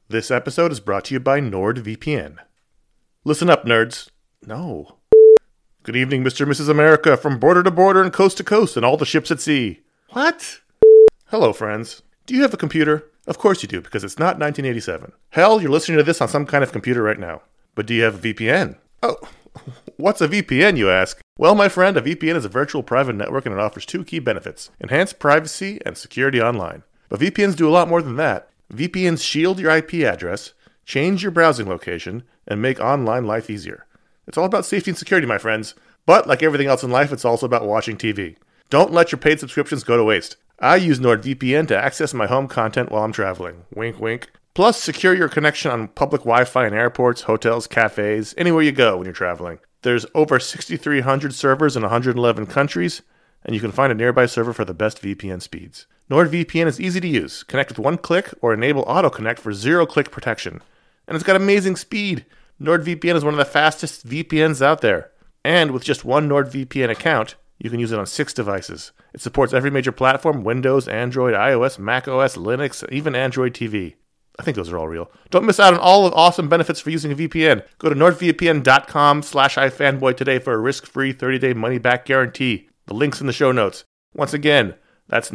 This episode is brought to you by NordVPN. Listen up, nerds. No. Good evening, Mr. and Mrs. America, from border to border and coast to coast and all the ships at sea. What? Hello, friends. Do you have a computer? Of course you do, because it's not 1987. Hell, you're listening to this on some kind of computer right now. But do you have a VPN? Oh, what's a VPN, you ask? Well, my friend, a VPN is a virtual private network and it offers two key benefits: enhanced privacy and security online. But VPNs do a lot more than that. VPNs shield your IP address, change your browsing location, and make online life easier. It's all about safety and security, my friends. But like everything else in life, it's also about watching TV. Don't let your paid subscriptions go to waste. I use NordVPN to access my home content while I'm traveling. Wink, wink. Plus, secure your connection on public Wi-Fi in airports, hotels, cafes, anywhere you go when you're traveling. There's over 6,300 servers in 111 countries, and you can find a nearby server for the best VPN speeds. NordVPN is easy to use. Connect with one click or enable auto-connect for zero-click protection. And it's got amazing speed. NordVPN is one of the fastest VPNs out there. And with just one NordVPN account, you can use it on 6 devices. It supports every major platform: Windows, Android, iOS, macOS, Linux, even Android TV. I think those are all real. Don't miss out on all the awesome benefits for using a VPN. Go to nordvpn.com/ifanboy today for a risk-free 30-day money-back guarantee. The link's in the show notes. Once again, that's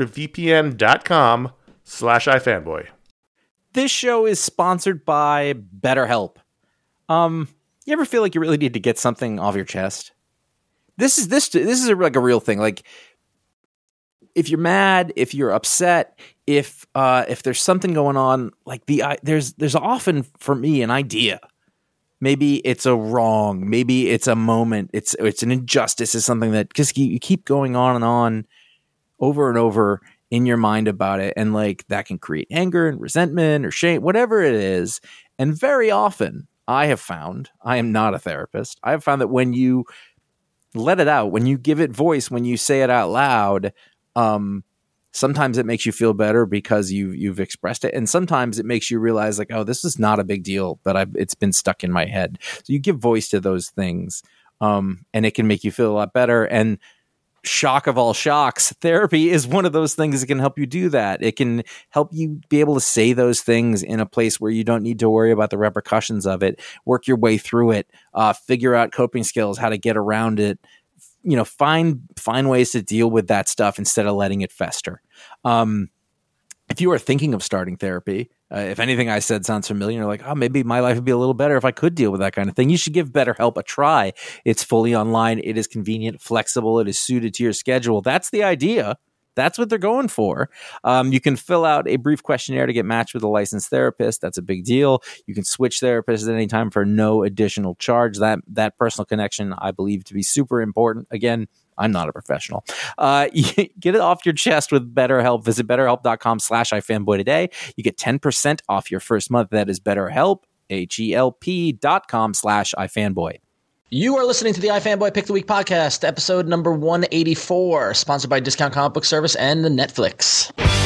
nordvpn.com/ifanboy. This show is sponsored by BetterHelp. You ever feel like you really need to get something off your chest? This is like a real thing. Like, if you're mad, if you're upset, if there's something going on, like there's often for me an idea. Maybe it's a wrong, maybe it's a moment, it's an injustice, is something that just you keep going on and on over and over in your mind about it, and like that can create anger and resentment or shame, whatever it is. And very often, I have found, I am not a therapist, I have found that when you let it out, when you give it voice, when you say it out loud, sometimes it makes you feel better because you've expressed it, and sometimes it makes you realize like, oh, this is not a big deal, but it's been stuck in my head. So you give voice to those things, and it can make you feel a lot better. And shock of all shocks, therapy is one of those things that can help you do that. It can help you be able to say those things in a place where you don't need to worry about the repercussions of it, work your way through it, figure out coping skills, how to get around it, find ways to deal with that stuff instead of letting it fester. If you are thinking of starting therapy, if anything I said sounds familiar, you're like, oh, maybe my life would be a little better if I could deal with that kind of thing, you should give BetterHelp a try. It's fully online. It is convenient, flexible. It is suited to your schedule. That's the idea. That's what they're going for. You can fill out a brief questionnaire to get matched with a licensed therapist. That's a big deal. You can switch therapists at any time for no additional charge. That personal connection, I believe, to be super important. Again, I'm not a professional. Get it off your chest with BetterHelp. Visit BetterHelp.com/ifanboy today. You get 10% off your first month. That is BetterHelp, HELP.com/ifanboy. You are listening to the iFanboy Pick the Week podcast, episode number 184, sponsored by Discount Comic Book Service and Netflix.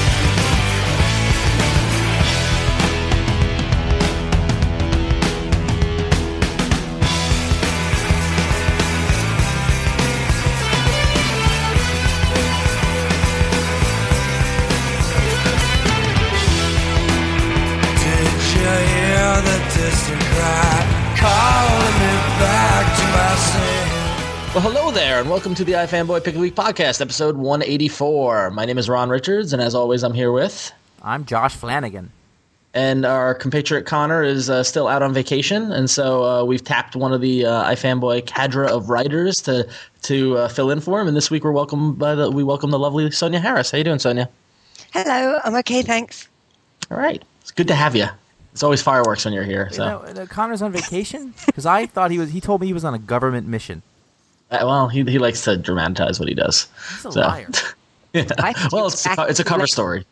Well, hello there, and welcome to the iFanboy Pick of the Week podcast, episode 184. My name is Ron Richards, and as always, I'm here with... I'm Josh Flanagan. And our compatriot Connor is still out on vacation, and so we've tapped one of the iFanboy cadre of writers to fill in for him, and this week we welcome the lovely Sonia Harris. How you doing, Sonia? Hello, I'm okay, thanks. All right. It's good to have you. It's always fireworks when you're here. So. Connor's on vacation? Because I thought he told me he was on a government mission. Well, he likes to dramatize what he does. He's a liar. Yeah. Well, it's a cover story.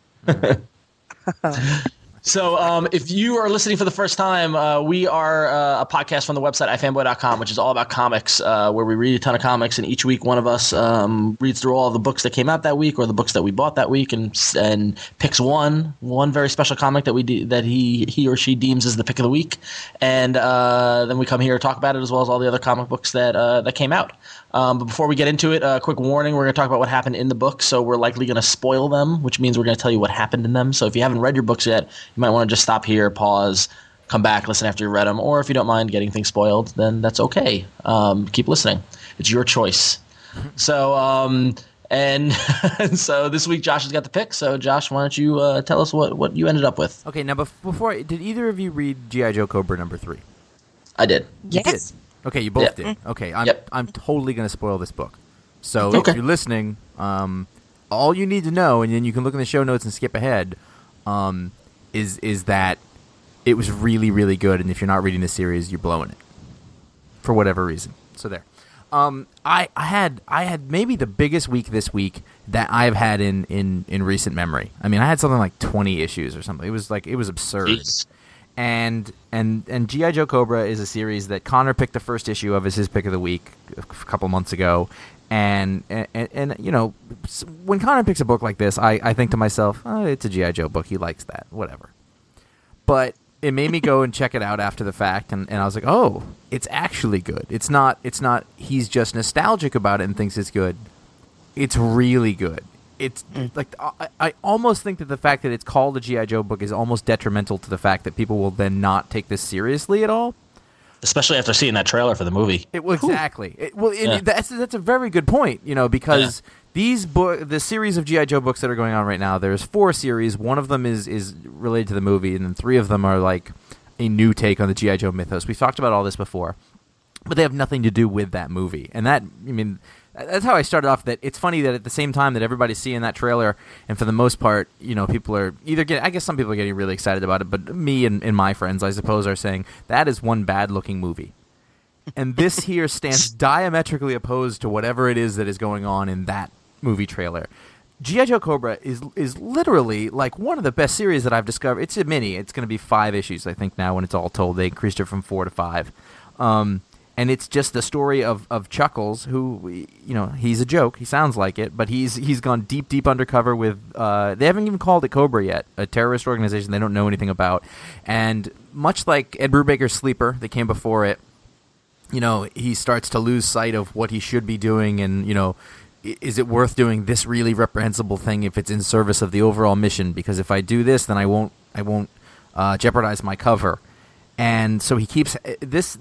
So if you are listening for the first time, we are a podcast from the website ifanboy.com, which is all about comics, where we read a ton of comics, and each week one of us reads through all the books that came out that week or the books that we bought that week, and picks one very special comic that he or she deems as the pick of the week, and then we come here to talk about it as well as all the other comic books that came out. But before we get into it, a quick warning: we're going to talk about what happened in the book, so we're likely going to spoil them, which means we're going to tell you what happened in them. So if you haven't read your books yet, you might want to just stop here, pause, come back, listen after you read them. Or if you don't mind getting things spoiled, then that's okay. Keep listening. It's your choice. So, and so this week Josh has got the pick. So, Josh, why don't you tell us what you ended up with? Okay, now before, did either of you read G.I. Joe Cobra #3? I did. Yes. Okay, you both Yeah. did. Okay, Yep. I'm totally going to spoil this book. So Okay. if you're listening, all you need to know, and then you can look in the show notes and skip ahead, is that it was really, really good. And if you're not reading the series, you're blowing it for whatever reason. So there. I had maybe the biggest week this week that I've had in recent memory. I mean, I had something like 20 issues or something. It was absurd. Jeez. And G.I. Joe Cobra is a series that Connor picked the first issue of as his pick of the week a couple months ago. And you know, when Connor picks a book like this, I think to myself, oh, it's a G.I. Joe book. He likes that. Whatever. But it made me go and check it out after the fact, and I was like, oh, it's actually good. It's not he's just nostalgic about it and thinks it's good. It's really good. It's like I almost think that the fact that it's called a G.I. Joe book is almost detrimental to the fact that people will then not take this seriously at all. Especially after seeing that trailer for the movie. Exactly. Yeah. That's a very good point, you know, because the series of G.I. Joe books that are going on right now, there's 4 series. One of them is related to the movie, and then 3 of them are like a new take on the G.I. Joe mythos. We've talked about all this before, but they have nothing to do with that movie. And that, I mean, that's how I started off. That it's funny that at the same time that everybody's seeing that trailer, and for the most part, you know, people are either getting, I guess some people are getting really excited about it, but me and my friends, I suppose, are saying that is one bad-looking movie. And this here stands diametrically opposed to whatever it is that is going on in that movie trailer. G.I. Joe Cobra is literally like one of the best series that I've discovered. It's a mini. It's going to be 5 issues, I think, now when it's all told. They increased it from 4 to 5. And it's just the story of Chuckles, who, you know, he's a joke. He sounds like it, but he's gone deep undercover with, they haven't even called it Cobra yet, a terrorist organization they don't know anything about. And much like Ed Brubaker's Sleeper that came before it, you know, he starts to lose sight of what he should be doing, and, you know, is it worth doing this really reprehensible thing if it's in service of the overall mission? Because if I do this, then I won't jeopardize my cover. And so he keeps this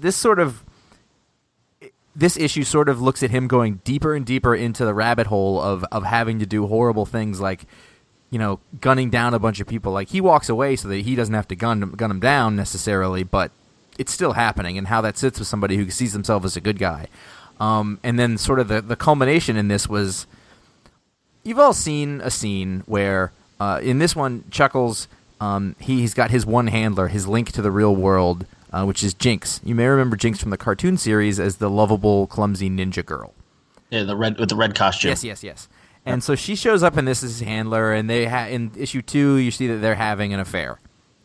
issue sort of looks at him going deeper and deeper into the rabbit hole of having to do horrible things like, you know, gunning down a bunch of people. Like, he walks away so that he doesn't have to gun them down necessarily, but it's still happening, and how that sits with somebody who sees himself as a good guy. And then sort of the culmination in this was, you've all seen a scene where in this one, Chuckles, he's got his one handler, his link to the real world, which is Jinx. You may remember Jinx from the cartoon series as the lovable, clumsy ninja girl. Yeah, with the red costume. Yes. And so she shows up in this as his handler, and they in issue 2, you see that they're having an affair.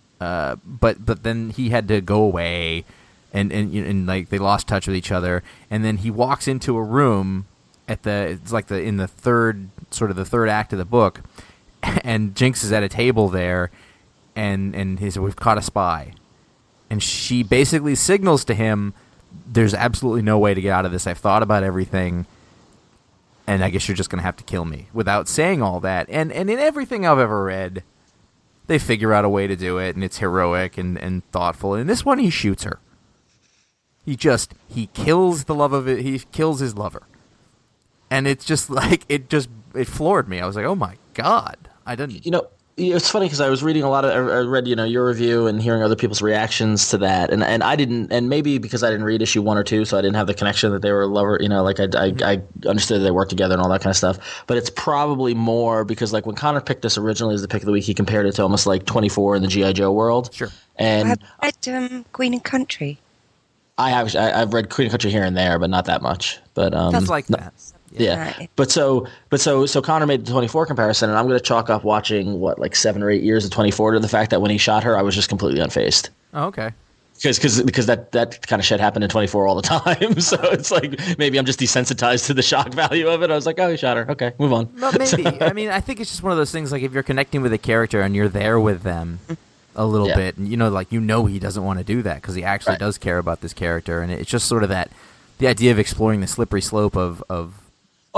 But then he had to go away, and like they lost touch with each other. And then he walks into a room in the third act of the book, and Jinx is at a table there, and he said, "We've caught a spy." And she basically signals to him, there's absolutely no way to get out of this. I've thought about everything, and I guess you're just going to have to kill me, without saying all that. And in everything I've ever read, they figure out a way to do it, and it's heroic and thoughtful. In this one, he shoots her. He kills the love of it. He kills his lover. And it's just like, it floored me. I was like, oh my God. I didn't... You know, it's funny because I was reading I read, you know, your review and hearing other people's reactions to that, and I didn't, and maybe because I didn't read issue 1 or 2, so I didn't have the connection that they were lover, you know, like I understood they worked together and all that kind of stuff. But it's probably more because, like, when Connor picked this originally as the pick of the week, he compared it to almost like 24 in the G.I. Joe world. Sure. And I've read Queen and Country. I've read Queen and Country here and there, but not that much. But That's like that. Yeah. But so Connor made the 24 comparison, and I'm going to chalk up watching like 7 or 8 years of 24 to the fact that when he shot her, I was just completely unfazed. Oh, okay. Because that kind of shit happened in 24 all the time. So it's like, maybe I'm just desensitized to the shock value of it. I was like, oh, he shot her. Okay, move on. Well, maybe. I mean, I think it's just one of those things, like, if you're connecting with a character and you're there with them a little bit, and he doesn't want to do that because he actually does care about this character, and it's just sort of the idea of exploring the slippery slope of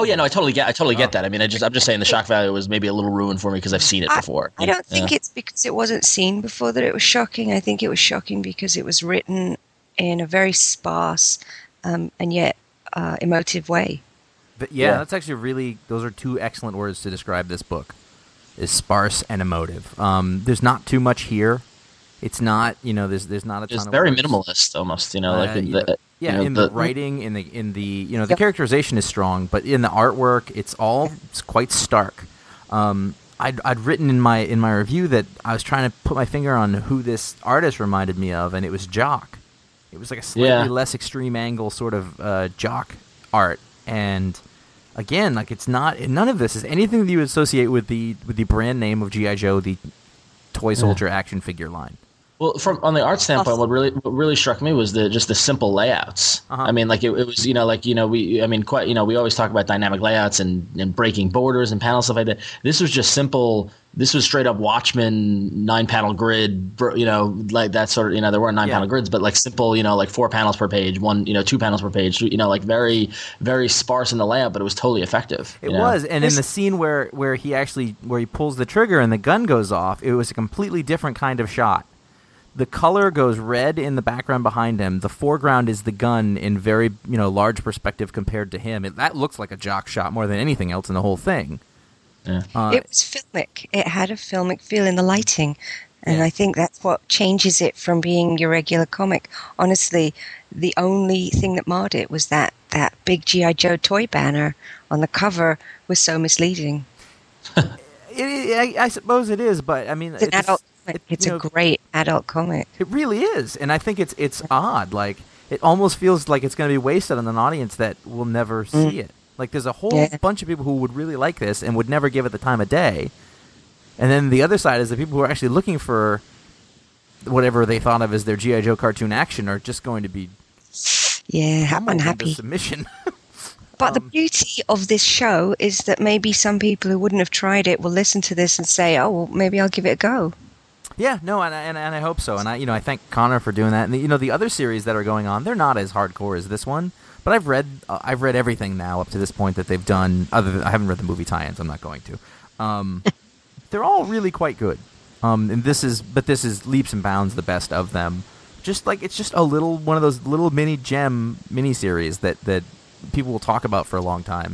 Oh yeah, no, I totally get that. I mean, I'm just saying the shock value was maybe a little ruined for me because I've seen it before. I don't think it's because it wasn't seen before that it was shocking. I think it was shocking because it was written in a very sparse and yet emotive way. But that's actually those are two excellent words to describe this book, is sparse and emotive. There's not too much here. It's not, there's not a ton of very words. Minimalist almost, in the writing, in the the characterization is strong, but in the artwork, it's quite stark. I'd written in my review that I was trying to put my finger on who this artist reminded me of, and it was Jock. It was like a slightly less extreme angle sort of Jock art, and again, like it's not, none of this is anything that you associate with the brand name of G.I. Joe, the toy soldier action figure line. Well, on the art standpoint, what really struck me was just the simple layouts. I mean, like it was, we always talk about dynamic layouts and breaking borders and panels, stuff like that. This was just simple. This was straight up Watchmen 9-panel grid, like that sort of, there weren't 9-panel grids, but like simple, like 4 panels per page, 2 panels per page, like very, very sparse in the layout, but it was totally effective. It was. And in the scene where he pulls the trigger and the gun goes off, it was a completely different kind of shot. The color goes red in the background behind him. The foreground is the gun in very, large perspective compared to him. That looks like a Jock shot more than anything else in the whole thing. Yeah. It was filmic. It had a filmic feel in the lighting. And I think that's what changes it from being your regular comic. Honestly, the only thing that marred it was that big G.I. Joe toy banner on the cover was so misleading. I suppose it is, but I mean... It's an adult comic. It's a great adult comic. It really is. And I think it's odd. Like, it almost feels like it's going to be wasted on an audience that will never see it. Like, there's a whole bunch of people who would really like this and would never give it the time of day. And then the other side is the people who are actually looking for whatever they thought of as their G.I. Joe cartoon action are just going to be unhappy. Submission. But the beauty of this show is that maybe some people who wouldn't have tried it will listen to this and say, oh, well, maybe I'll give it a go. Yeah, no, and I hope so. And I thank Connor for doing that. And the other series that are going on, they're not as hardcore as this one. But I've read everything now up to this point that they've done. I haven't read the movie tie-ins. I'm not going to. They're all really quite good. And this is leaps and bounds the best of them. Just like it's just one of those little mini series that people will talk about for a long time.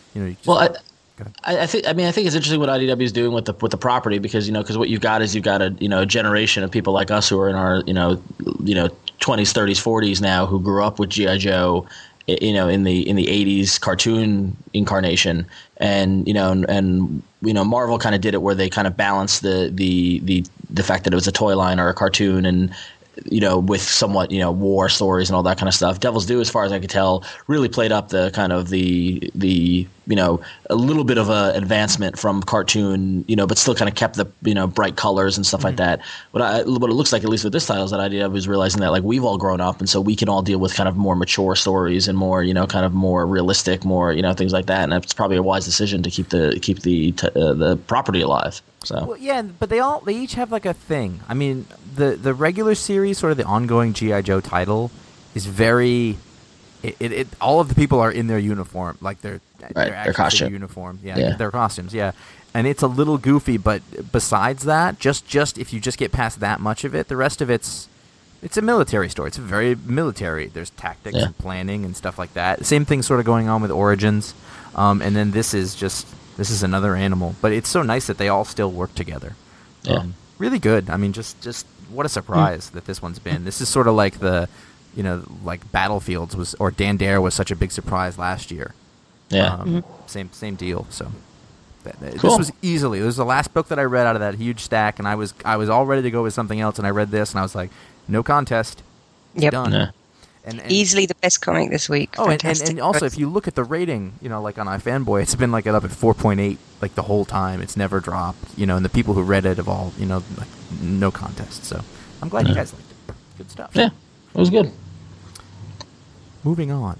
I think it's interesting what IDW is doing with the property because what you've got is a generation of people like us who are in our 20s, 30s, 40s now who grew up with G.I. Joe. In the 80s cartoon incarnation, and Marvel kind of did it where they kind of balanced the fact that it was a toy line or a cartoon, and with somewhat war stories and all that kind of stuff. Devil's Due, as far as I could tell, really played up the kind of the a little bit of a advancement from cartoon, but still kind of kept the bright colors and stuff like that. What it looks like, at least with this title, is that idea was realizing that like we've all grown up, and so we can all deal with kind of more mature stories and more kind of more realistic, more things like that. And it's probably a wise decision to keep the property alive. So well, yeah, but they each have like a thing. I mean, the regular series, sort of the ongoing G.I. Joe title, is very. It all of the people are in their uniform, like their costume uniform, their costumes, and it's a little goofy. But besides that, just if you just get past that much of it, the rest of it's a military story. It's very military. There's tactics and planning and stuff like that. Same thing sort of going on with Origins, and then this is another animal. But it's so nice that they all still work together. Really good. I mean, just what a surprise that this one's been. This is sort of like like Battlefields or Dan Dare was such a big surprise last year. Same deal. So this was easily. It was the last book that I read out of that huge stack, and I was all ready to go with something else, and I read this, and I was like, no contest. It's done. Yeah. And easily the best comic this week. Oh, and also if you look at the rating, like on iFanboy, it's been like up at 4.8 like the whole time. It's never dropped. And the people who read it have all like no contest. So I'm glad you guys liked it. Good stuff. Yeah, it was good. Moving on.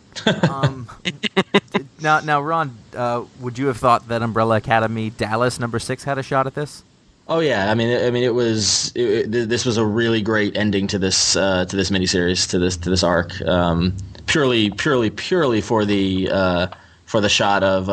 Now, Ron, would you have thought that Umbrella Academy Dallas #6 had a shot at this? Oh yeah, I mean, this was a really great ending to this miniseries, to this arc. Purely for for the shot of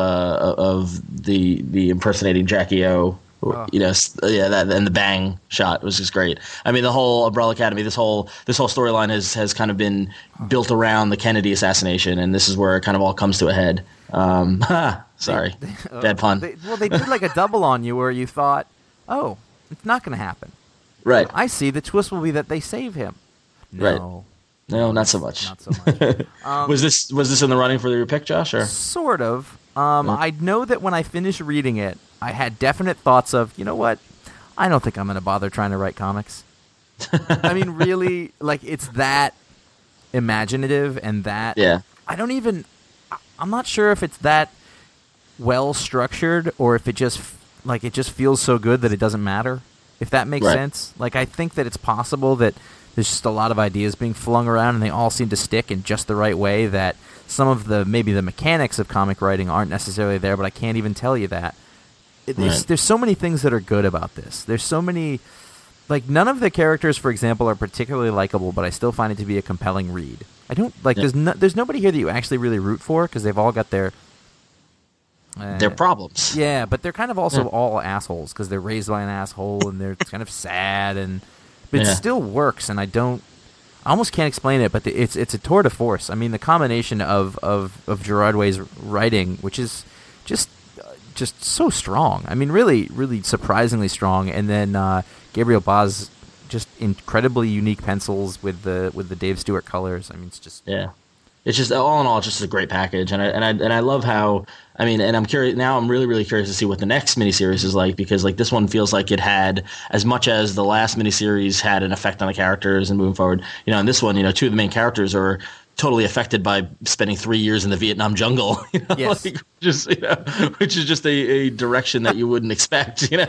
the impersonating Jackie O. That and the bang shot was just great. I mean, the whole Umbrella Academy, this whole storyline has kind of been built around the Kennedy assassination, and this is where it kind of all comes to a head. Sorry, bad pun. They did like a double on you where you thought, oh, it's not going to happen. Right. I see. The twist will be that they save him. No. Right. No, not so much. Not so much. Was this in the running for your pick, Josh? Or? Sort of. I know that when I finished reading it, I had definite thoughts of, you know what? I don't think I'm going to bother trying to write comics. I mean, really, like, it's that imaginative and that... Yeah. I'm not sure if it's that well structured or if it just feels so good that it doesn't matter, if that makes sense. Like, I think that it's possible that there's just a lot of ideas being flung around and they all seem to stick in just the right way, that some of maybe the mechanics of comic writing aren't necessarily there, but I can't even tell you that. There's so many things that are good about this. There's so many, like, none of the characters, for example, are particularly likable, but I still find it to be a compelling read. I don't like. Yeah. There's nobody here that you actually really root for because they've all got their problems. Yeah, but they're kind of also all assholes because they're raised by an asshole and they're kind of sad but it still works. And I almost can't explain it, but it's a tour de force. I mean, the combination of Gerard Way's writing, which is just so strong. I mean, really, really surprisingly strong. And then Gabriel Bá's just incredibly unique pencils with the Dave Stewart colors. I mean, it's just it's just all in all, it's just a great package. And I love how, I mean, and I'm curious now. I'm really, really curious to see what the next miniseries is like, because like this one feels like it had, as much as the last miniseries had an effect on the characters and moving forward. You know, in this one, you know, two of the main characters are totally affected by spending 3 years in the Vietnam jungle, you know, yes. like just, you know, which is just a direction that you wouldn't expect, you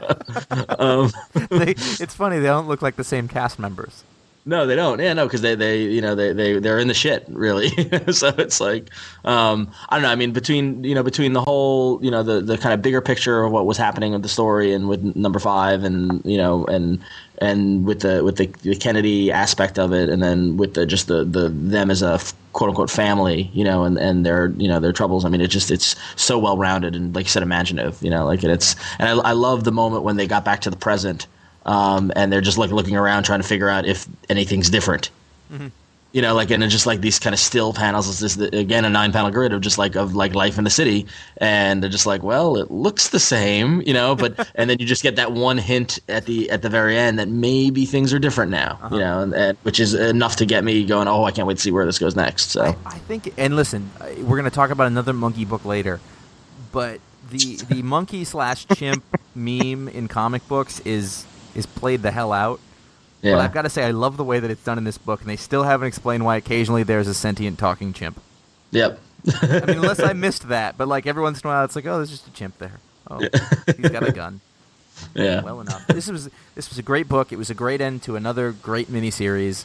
know. It's funny, they don't look like the same cast members. No, they don't. Yeah, no, because they're in the shit, really. So it's like, I don't know. I mean, between the whole, you know, the kind of bigger picture of what was happening with the story and with number 5, and you know, and with the Kennedy aspect of it, and then with the them as a quote unquote family, you know, and their troubles. I mean, it's so well rounded and, like you said, imaginative. You know, like and I love the moment when they got back to the present. And they're just like looking around trying to figure out if anything's different, you know, like, and it's just like these kind of still panels. It's this, again, a 9-panel grid of life in the city. And they're just like, well, it looks the same, you know, but, and then you just get that one hint at the very end that maybe things are different now, you know, and which is enough to get me going, oh, I can't wait to see where this goes next. So I think, and listen, we're going to talk about another monkey book later, but the monkey/chimp meme in comic books is played the hell out. Yeah. But I've got to say, I love the way that it's done in this book, and they still haven't explained why occasionally there's a sentient talking chimp. Yep. I mean, unless I missed that, but like every once in a while, it's like, oh, there's just a chimp there. Oh, he's got a gun. Yeah. Well enough. This was a great book. It was a great end to another great miniseries.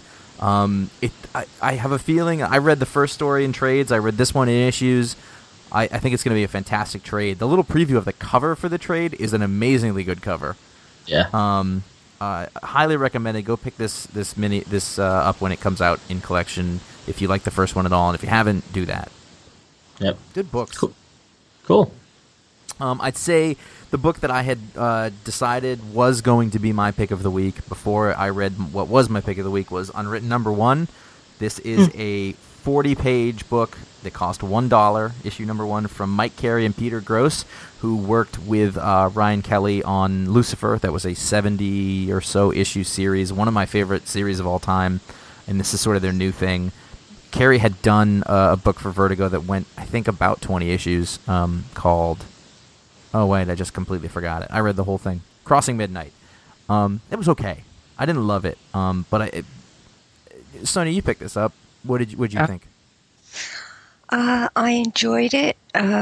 I have a feeling, I read the first story in trades. I read this one in issues. I think it's going to be a fantastic trade. The little preview of the cover for the trade is an amazingly good cover. Yeah. Highly recommended. Go pick this up when it comes out in collection if you like the first one at all, and if you haven't, do that. Yep. Good books. Cool. I'd say the book that I had decided was going to be my pick of the week before I read what was my pick of the week was Unwritten #1. This is a 40-page book that cost $1, issue #1, from Mike Carey and Peter Gross, who worked with Ryan Kelly on Lucifer. That was a 70 or so issue series, one of my favorite series of all time, and this is sort of their new thing. Carey had done a book for Vertigo that went, I think, about 20 issues, called... Oh, wait, I just completely forgot it. I read the whole thing. Crossing Midnight. It was okay. I didn't love it, but Sonia, you picked this up. What did you think? I enjoyed it.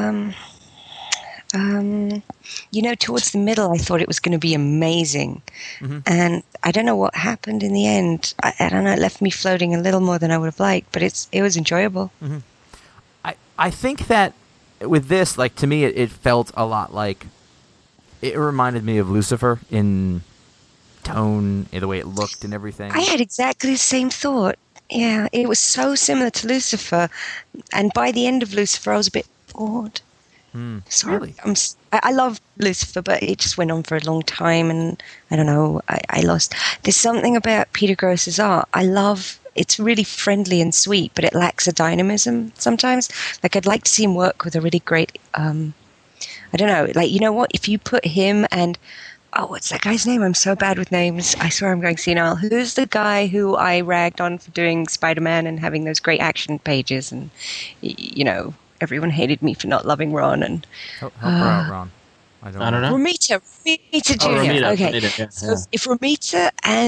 You know, towards the middle, I thought it was going to be amazing. And I don't know what happened in the end. I don't know, it left me floating a little more than I would have liked, but it was enjoyable. I think that with this, like, to me, it felt a lot like... It reminded me of Lucifer in tone, in the way it looked and everything. I had exactly the same thought. Yeah, it was so similar to Lucifer. And by the end of Lucifer, I was a bit bored. Sorry, really? I love Lucifer, but it just went on for a long time, and I don't know. I lost. There's something about Peter Gross's art. I love. It's really friendly and sweet, but it lacks a dynamism sometimes. Like I'd like to see him work with a really great. I don't know. Like you know what? If you put him and what's that guy's name? I'm so bad with names. I swear I'm going senile. Who's the guy who I ragged on for doing Spider-Man and having those great action pages? And, you know, everyone hated me for not loving Ron. And Help her out, Ron. I don't know. Romita Jr. Romita, okay. Romita, yeah. So if Romita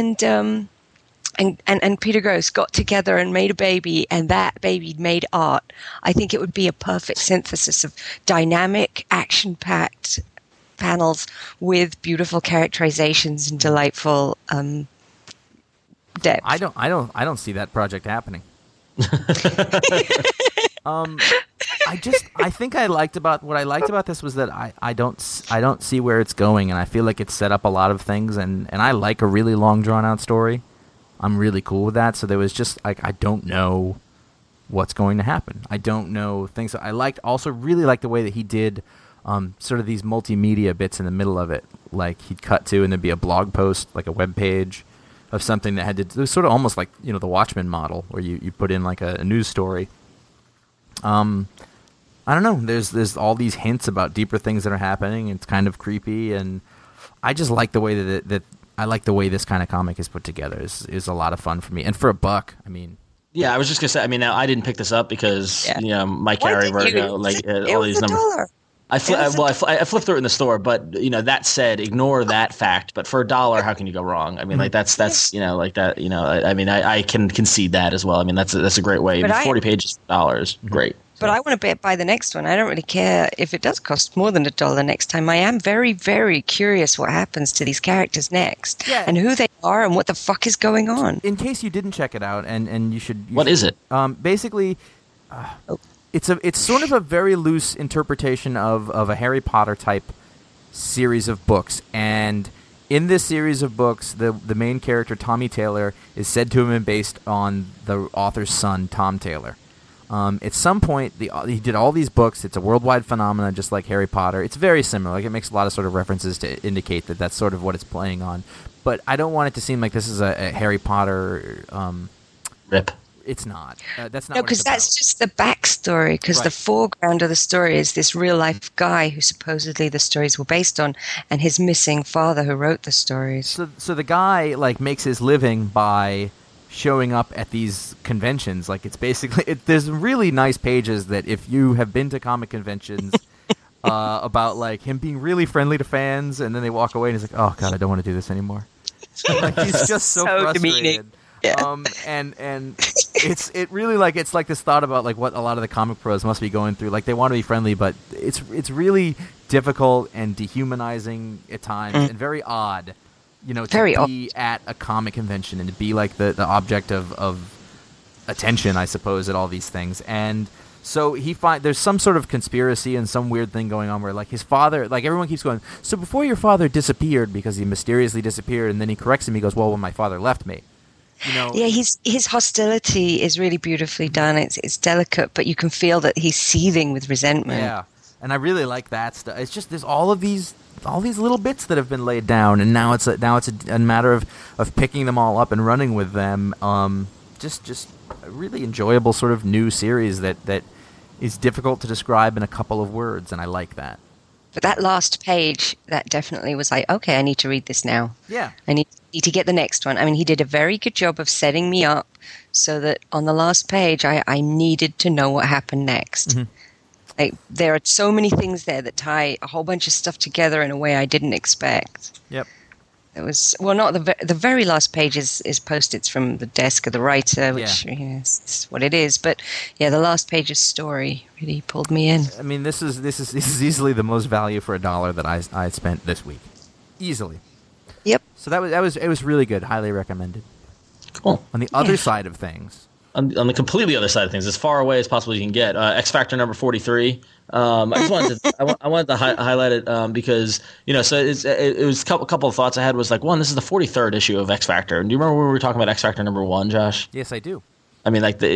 and Peter Gross got together and made a baby, and that baby made art, I think it would be a perfect synthesis of dynamic, action-packed panels with beautiful characterizations and delightful depth. I don't see that project happening. I think what I liked about this was that I don't see where it's going, and I feel like it's set up a lot of things, and I like a really long drawn out story. I'm really cool with that. So there was just like I don't know what's going to happen. I don't know things. I really liked the way that he did sort of these multimedia bits in the middle of it. Like he'd cut to and there'd be a blog post, like a web page of something that had to. It was sort of almost like the Watchmen model, where you put in like a news story. I don't know. There's all these hints about deeper things that are happening. It's kind of creepy, and I just like the way that I like the way this kind of comic is put together. Is a lot of fun for me, and for $1, I mean. Yeah, I was just gonna say. I mean, now I didn't pick this up because Mike Carey, Vertigo, like all these numbers. $1. I flipped through it in the store, but that said, ignore that fact. But for $1, how can you go wrong? I mean, like that's like that. I mean, I can concede that as well. I mean, that's a great way. 40 pages for $1, great. But I want to buy the next one. I don't really care if it does cost more than $1 next time. I am very, very curious what happens to these characters next, and who they are, and what the fuck is going on. In case you didn't check it out, and you should. What is it? Basically. It's sort of a very loose interpretation of a Harry Potter type series of books, and in this series of books, the main character Tommy Taylor is said to have been based on the author's son Tom Taylor. At some point, he did all these books. It's a worldwide phenomenon, just like Harry Potter. It's very similar. Like it makes a lot of sort of references to indicate that that's sort of what it's playing on. But I don't want it to seem like this is a Harry Potter rip. It's not. That's not. No, because that's just the backstory. Because the foreground of the story is this real life guy who supposedly the stories were based on, and his missing father who wrote the stories. So the guy like makes his living by showing up at these conventions. Like it's basically there's really nice pages that if you have been to comic conventions about like him being really friendly to fans, and then they walk away and he's like, oh god, I don't want to do this anymore. Like he's just so frustrated. Demeaning. Yeah. And it's really like it's like this thought about like what a lot of the comic pros must be going through. Like they want to be friendly, but it's really difficult and dehumanizing at times and very odd, to be at a comic convention and to be like the object of attention, I suppose, at all these things. And so there's some sort of conspiracy and some weird thing going on where like his father, like everyone keeps going, so before your father disappeared, because he mysteriously disappeared, and then he corrects him, he goes, well, when my father left me. Yeah, his hostility is really beautifully done. It's delicate, but you can feel that he's seething with resentment. Yeah, and I really like that stuff. It's just there's all these little bits that have been laid down, and now it's a matter of picking them all up and running with them. Just a really enjoyable sort of new series that is difficult to describe in a couple of words, and I like that. But that last page, that definitely was like, okay, I need to read this now. Yeah. I need to get the next one. I mean, he did a very good job of setting me up so that on the last page, I needed to know what happened next. Mm-hmm. Like, there are so many things there that tie a whole bunch of stuff together in a way I didn't expect. Yep. It was, well, not the very last page is post-its from the desk of the writer, which is what it is. But yeah, the last page's story really pulled me in. I mean, this is easily the most value for $1 that I spent this week, easily. Yep. So it was really good. Highly recommended. Cool. On the other side of things. On the completely other side of things, as far away as possible you can get. X Factor number 43. I just wanted to highlight it because so it was a couple of thoughts I had was like, one, this is the 43rd issue of X Factor. And do you remember when we were talking about X Factor number 1, Josh? Yes, I do. I mean, like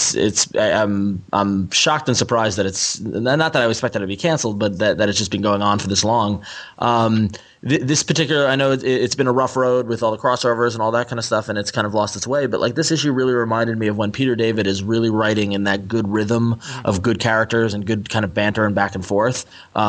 I'm shocked and surprised that it's not that I expected it to be canceled, but that it's just been going on for this long. This particular, I know it's been a rough road with all the crossovers and all that kind of stuff, and it's kind of lost its way. But like this issue really reminded me of when Peter David is really writing in that good rhythm of good characters and good kind of banter and back and forth.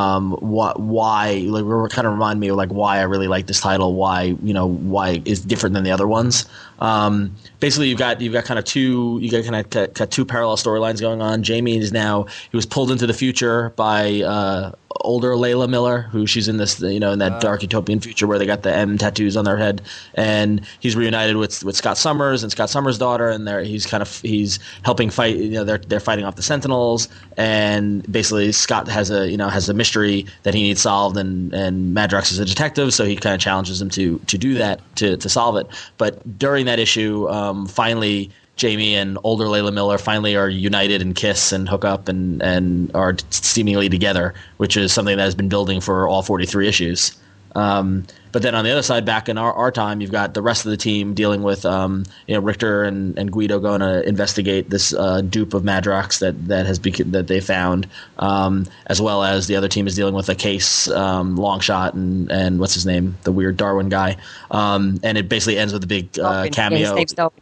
Why like kind of remind me of like why I really like this title, why it's different than the other ones. Basically, you've got kind of two parallel storylines going on. Jamie he was pulled into the future by older Layla Miller, who she's in this, in that dark utopian future where they got the M tattoos on their head, and he's reunited with Scott Summers and Scott Summers' daughter, and he's helping fight. They're fighting off the Sentinels, and basically Scott has a mystery that he needs solved, and Madrox is a detective, so he kind of challenges him to do that to solve it. But during that issue, finally, Jamie and older Layla Miller finally are united and kiss and hook up and are seemingly together, which is something that has been building for all 43 issues. But then on the other side, back in our time, you've got the rest of the team dealing with Richter and Guido going to investigate this dupe of Madrox that they found, as well as the other team is dealing with a case, Longshot and what's his name, the weird Darwin guy, and it basically ends with a big cameo.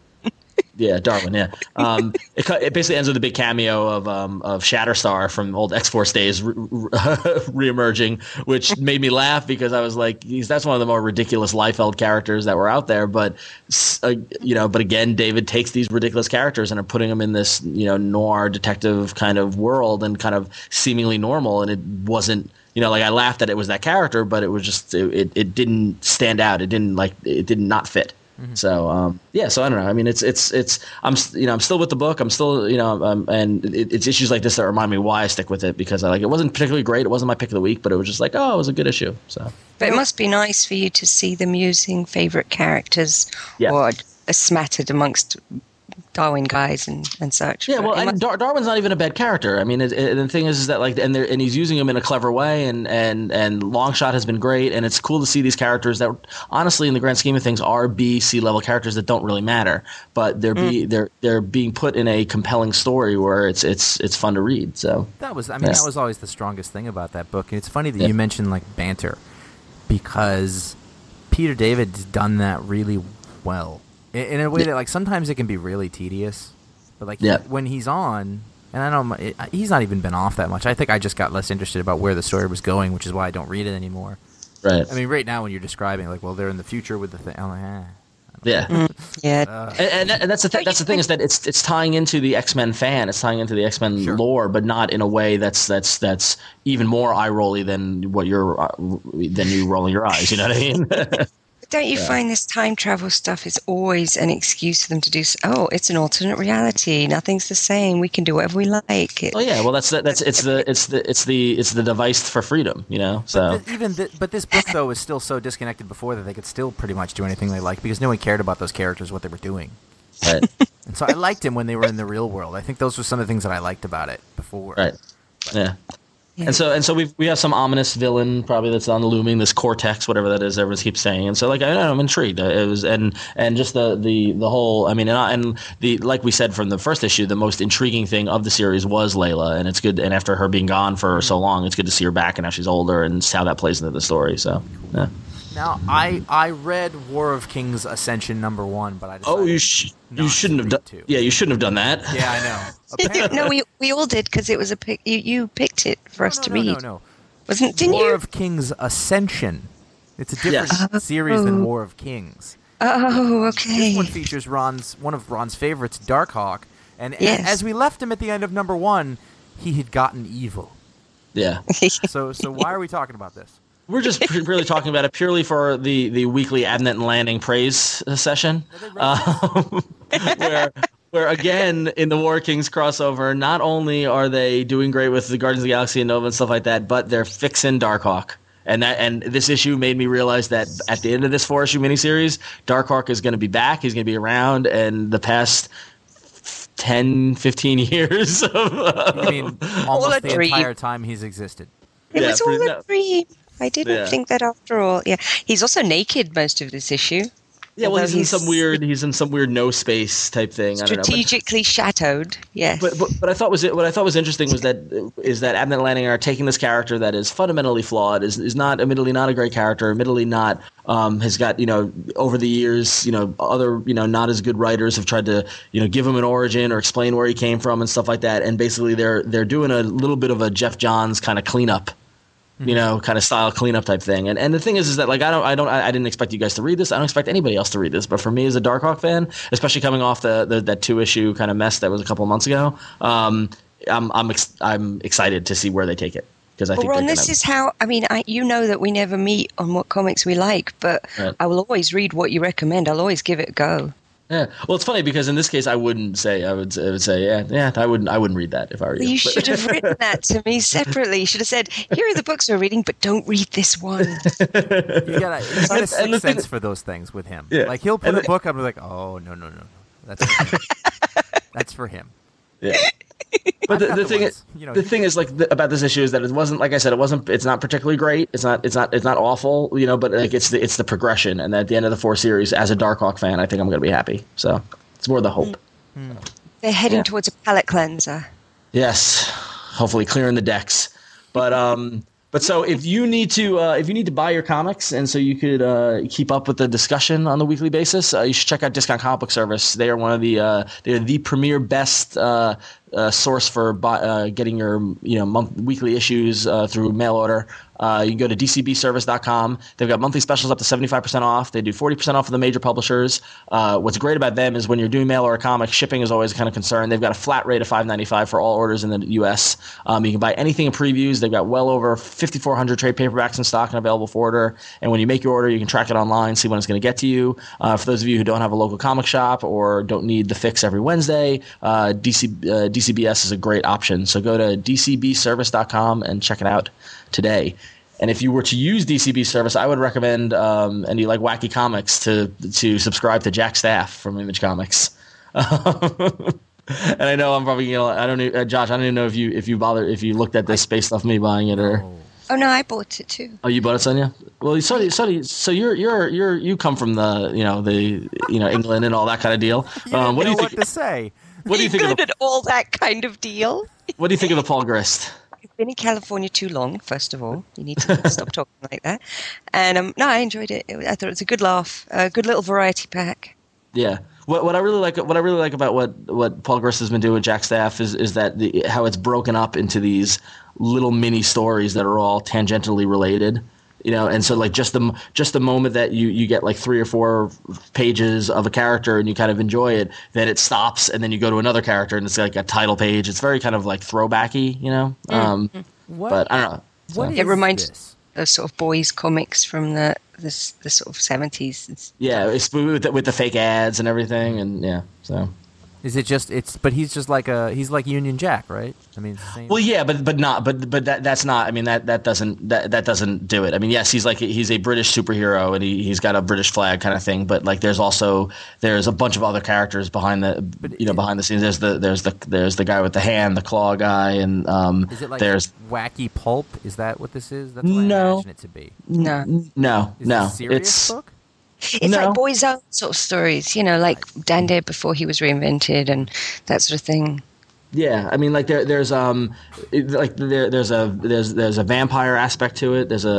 Yeah, Darwin. Yeah, it basically ends with a big cameo of Shatterstar from old X-Force days reemerging, which made me laugh because I was like, that's one of the more ridiculous Liefeld characters that were out there. But but again, David takes these ridiculous characters and are putting them in this noir detective kind of world and kind of seemingly normal, and it wasn't. Like I laughed that it was that character, but it was just it didn't stand out. It did not fit. Mm-hmm. So so I don't know. I mean, I'm still with the book. I'm still and it's issues like this that remind me why I stick with it, because it wasn't particularly great. It wasn't my pick of the week, but it was just like, oh, it was a good issue. So, but it must be nice for you to see them using favorite characters or smattered amongst Darwin guys and such. Yeah, well, and Darwin's not even a bad character. I mean, the thing is that and he's using him in a clever way, and Longshot has been great, and it's cool to see these characters that, honestly, in the grand scheme of things, are B-C level characters that don't really matter, but they're being put in a compelling story where it's fun to read. So that was always the strongest thing about that book, and it's funny that you mentioned like banter, because Peter David's done that really well. In a way that, like, sometimes it can be really tedious, but like when he's on, and I know he's not even been off that much. I think I just got less interested about where the story was going, which is why I don't read it anymore. Right. I mean, right now when you're describing, like, well, they're in the future with the thing. I'm like, and that's the thing is that it's tying into the X-Men fan. It's tying into the X-Men lore, but not in a way that's even more eye-rolly than you rolling your eyes. You know what I mean? Don't you find this time travel stuff is always an excuse for them to do? Oh, it's an alternate reality. Nothing's the same. We can do whatever we like. Well, it's the device for freedom, So but this book though was still so disconnected before that they could still pretty much do anything they liked because no one cared about those characters, what they were doing. Right. And so I liked him when they were in the real world. I think those were some of the things that I liked about it before. Right. Yeah. And so we have some ominous villain probably that's on the looming, this Cortex, whatever that is, everyone keeps saying. And so like I'm intrigued. It was and just the whole, I mean, and like we said from the first issue, the most intriguing thing of the series was Layla, and it's good. And after her being gone for so long, it's good to see her back and now she's older and how that plays into the story. So yeah. Now I read War of Kings Ascension #1, but I decided you shouldn't have done. Yeah, you shouldn't have done that. Yeah, I know. No, we all did because it was a pick. You picked it for us to read. No. Didn't War you? of Kings Ascension. It's a different series than War of Kings. Oh, okay. This one features one of Ron's favorites, Darkhawk, and as we left him at the end of #1, he had gotten evil. Yeah. So why are we talking about this? We're just really talking about it purely for the weekly Abnett and Landing praise session, where again in the War Kings crossover, not only are they doing great with the Guardians of the Galaxy and Nova and stuff like that, but they're fixing Darkhawk. And this issue made me realize that at the end of this 4-issue miniseries, Darkhawk is going to be back. He's going to be around, and the past 10, 15 years of you mean almost the entire time he's existed. It was all a dream. I didn't think that after all. Yeah, he's also naked most of this issue. Yeah, well, Although he's in some weird no space type thing. strategically shadowed. Yes, but I thought was interesting was that Abnett Lanning are taking this character that is fundamentally flawed, is not admittedly not a great character, admittedly not has got over the years other not as good writers have tried to give him an origin or explain where he came from and stuff like that, and basically they're doing a little bit of a Jeff Johns kind of cleanup. Kind of style cleanup type thing. And the thing is that like I didn't expect you guys to read this. I don't expect anybody else to read this. But for me as a Darkhawk fan, especially coming off that 2-issue kind of mess that was a couple of months ago, I'm excited to see where they take it. Because I think Ron, this is how that we never meet on what comics we like, but right. I will always read what you recommend. I'll always give it a go. Yeah, well, it's funny because in this case, I would say, I would say, I wouldn't read that if I were you. You should have written that to me separately. You should have said, "Here are the books we're reading, but don't read this one." You got a sixth sense for those things with him. Yeah. Like he'll put a book up and be like, "Oh no, that's for him. That's for him." Yeah. But the thing is, like about this issue is that it wasn't, like I said, it's not particularly great. It's not awful, but like it's the progression, and at the end of the 4 series, as a Darkhawk fan, I think I'm going to be happy. So it's more the hope. They're heading towards a palate cleanser. Yes, hopefully clearing the decks. But so if you need to buy your comics, and so you could keep up with the discussion on the weekly basis, you should check out Discount Comic Book Service. They are one of they're the premier best source for getting your weekly issues through mail order. You can go to dcbservice.com. They've got monthly specials up to 75% off. They do 40% off of the major publishers. What's great about them is when you're doing mail order comics, shipping is always a kind of concern. They've got a flat rate of $5.95 for all orders in the U.S. You can buy anything in previews. They've got well over 5,400 trade paperbacks in stock and available for order. And when you make your order, you can track it online, see when it's going to get to you. For those of you who don't have a local comic shop or don't need the fix every Wednesday, DCBS is a great option. So go to dcbservice.com and check it out today. And if you were to use DCB service, I would recommend, and you like wacky comics, to subscribe to Jack Staff from Image Comics. And I know I'm probably I don't know, Josh. I don't even know if you looked at this based off me buying it or. Oh no, I bought it too. Oh, you bought it, Sonia? Well, so you come from the England and all that kind of deal. What do you think? What to say? What do you think of all that kind of deal? What do you think of the Paul Grist? You've been in California too long, first of all. You need to stop talking like that. And no, I enjoyed it. I thought it was a good laugh, a good little variety pack. Yeah. What I really like about what Paul Grist has been doing with Jack Staff is that how it's broken up into these little mini stories that are all tangentially related. And so like just the moment that you get like 3 or 4 pages of a character and you kind of enjoy it, then it stops and then you go to another character and it's like a title page. It's very kind of like throwbacky, But I don't know. What it reminds of sort of boys comics from the sort of 70s. Yeah, it's with the fake ads and everything, and yeah, so. Is it just but he's just he's like Union Jack, right? I mean, it's the same. Well, yeah, but that's not. I mean, that doesn't do it. I mean, yes, he's a British superhero and he's got a British flag kind of thing. But like, there's a bunch of other characters behind the scenes. There's the guy with the hand, the claw guy, and is it like there's Wacky Pulp? Is that what this is? That's what I imagine it to be. No. Is it a serious book? It's like boys' own sort of stories, like Dan did before he was reinvented and that sort of thing. Yeah, I mean, like there's a vampire aspect to it. There's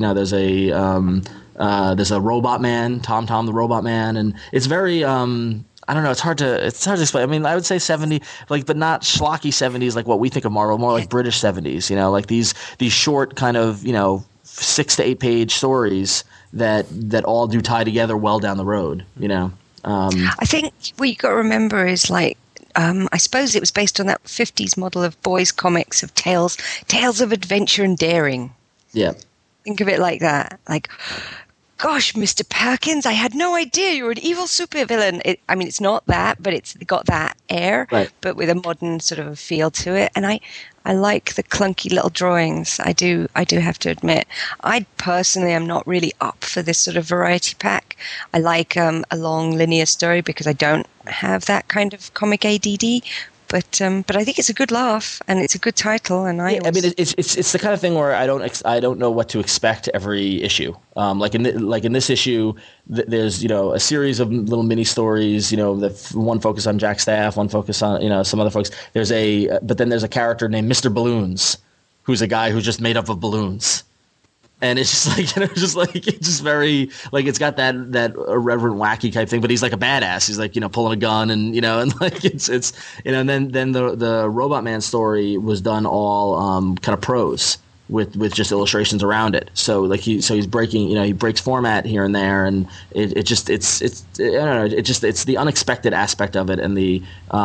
a robot man, Tom the Robot Man, and it's very I don't know. It's hard to explain. I mean, I would say 70, but not schlocky 70s like what we think of Marvel. More like British 70s. Like these short kind of 6 to 8 page stories that all do tie together well down the road. I think what you got to remember is I suppose it was based on that 50s model of boys comics of tales of adventure and daring. Yeah. Think of it like that. Like, gosh, Mr. Perkins, I had no idea you were an evil supervillain. It's not that, but it's got that air, right, but with a modern sort of feel to it. And I like the clunky little drawings. I do have to admit. I personally am not really up for this sort of variety pack. I like a long linear story because I don't have that kind of comic ADD. But I think it's a good laugh and it's a good title. And I mean, it's the kind of thing where I don't know what to expect every issue. Like in this issue, there's a series of little mini stories. One focus on Jack Staff, one focus on some other folks. But then there's a character named Mr. Balloons, who's a guy who's just made up of balloons. And it's just like, it's just very, like, it's got that irreverent, wacky type thing, but he's like a badass. He's like, pulling a gun and like it's, and then the Robot Man story was done all kind of prose with just illustrations around it. So like he's breaking, he breaks format here and there, and it's I don't know, it's the unexpected aspect of it, and the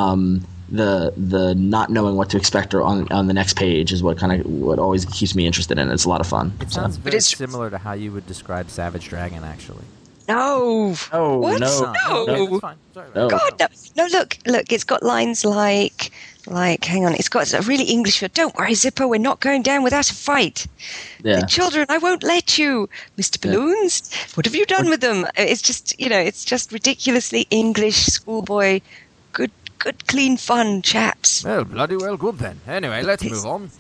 not knowing what to expect on the next page is what always keeps me interested in it. It's a lot of fun. It sounds very similar to how you would describe Savage Dragon, actually. No. Oh, what? No. That's fine. Sorry. No. God, no. Look. It's got lines like, hang on. It's got a really English. Don't worry, Zippo. We're not going down without a fight. Yeah. The children, I won't let you. Mr. Balloons, what have you done with them? It's just, it's just ridiculously English schoolboy. Good, clean, fun chaps. Well, bloody well good then. Anyway, let's move on.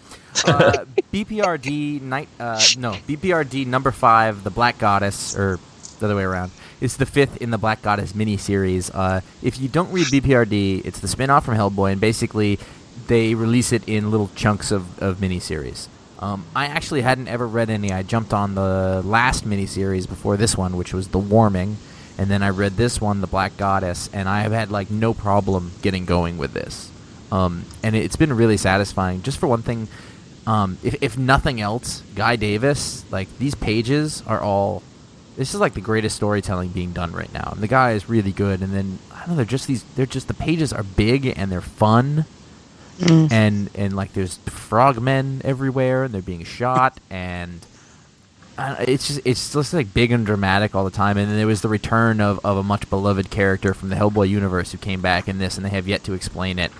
BPRD number 5, The Black Goddess, or the other way around. It's the 5th in the Black Goddess miniseries. If you don't read BPRD, it's the spin-off from Hellboy, and basically they release it in little chunks of miniseries. I actually hadn't ever read any. I jumped on the last miniseries before this one, which was The Warming, and then I read this one, The Black Goddess, and I have had no problem getting going with this. And it's been really satisfying. Just for one thing, if nothing else, Guy Davis, these pages are all... This is the greatest storytelling being done right now. And the guy is really good. And then, I don't know, the pages are big and they're fun. And there's frogmen everywhere and they're being shot, and it's just big and dramatic all the time. And then there was the return of a much beloved character from the Hellboy universe who came back in this, and they have yet to explain it.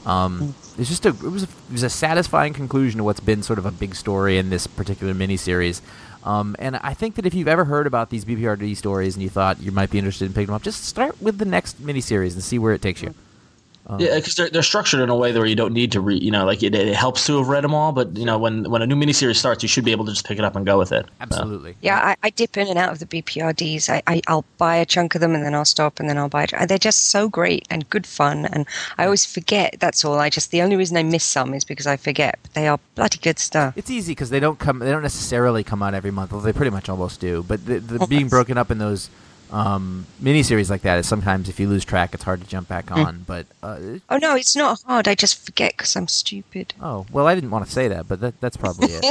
It was a satisfying conclusion to what's been sort of a big story in this particular miniseries. And I think that if you've ever heard about these BPRD stories and you thought you might be interested in picking them up, just start with the next miniseries and see where it takes you. Yeah, because they're structured in a way where you don't need to read. It helps to have read them all. But when a new miniseries starts, you should be able to just pick it up and go with it. Absolutely. Yeah, I dip in and out of the BPRDs. I'll buy a chunk of them and then I'll stop and then I'll buy it. They're just so great and good fun, and I always forget. That's all. The only reason I miss some is because I forget. But they are bloody good stuff. It's easy because they don't necessarily come out every month. Well, they pretty much almost do. But the being broken up in those miniseries like that is sometimes, if you lose track, it's hard to jump back on. But oh no, it's not hard. I just forget because I'm stupid. Oh well, I didn't want to say that, but that's probably it.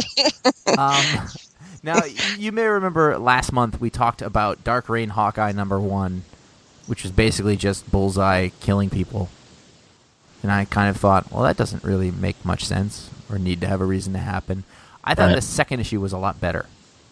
Now you may remember last month we talked about Dark Reign Hawkeye number 1, which was basically just Bullseye killing people, and I kind of thought, well, that doesn't really make much sense or need to have a reason to happen. I thought the second issue was a lot better.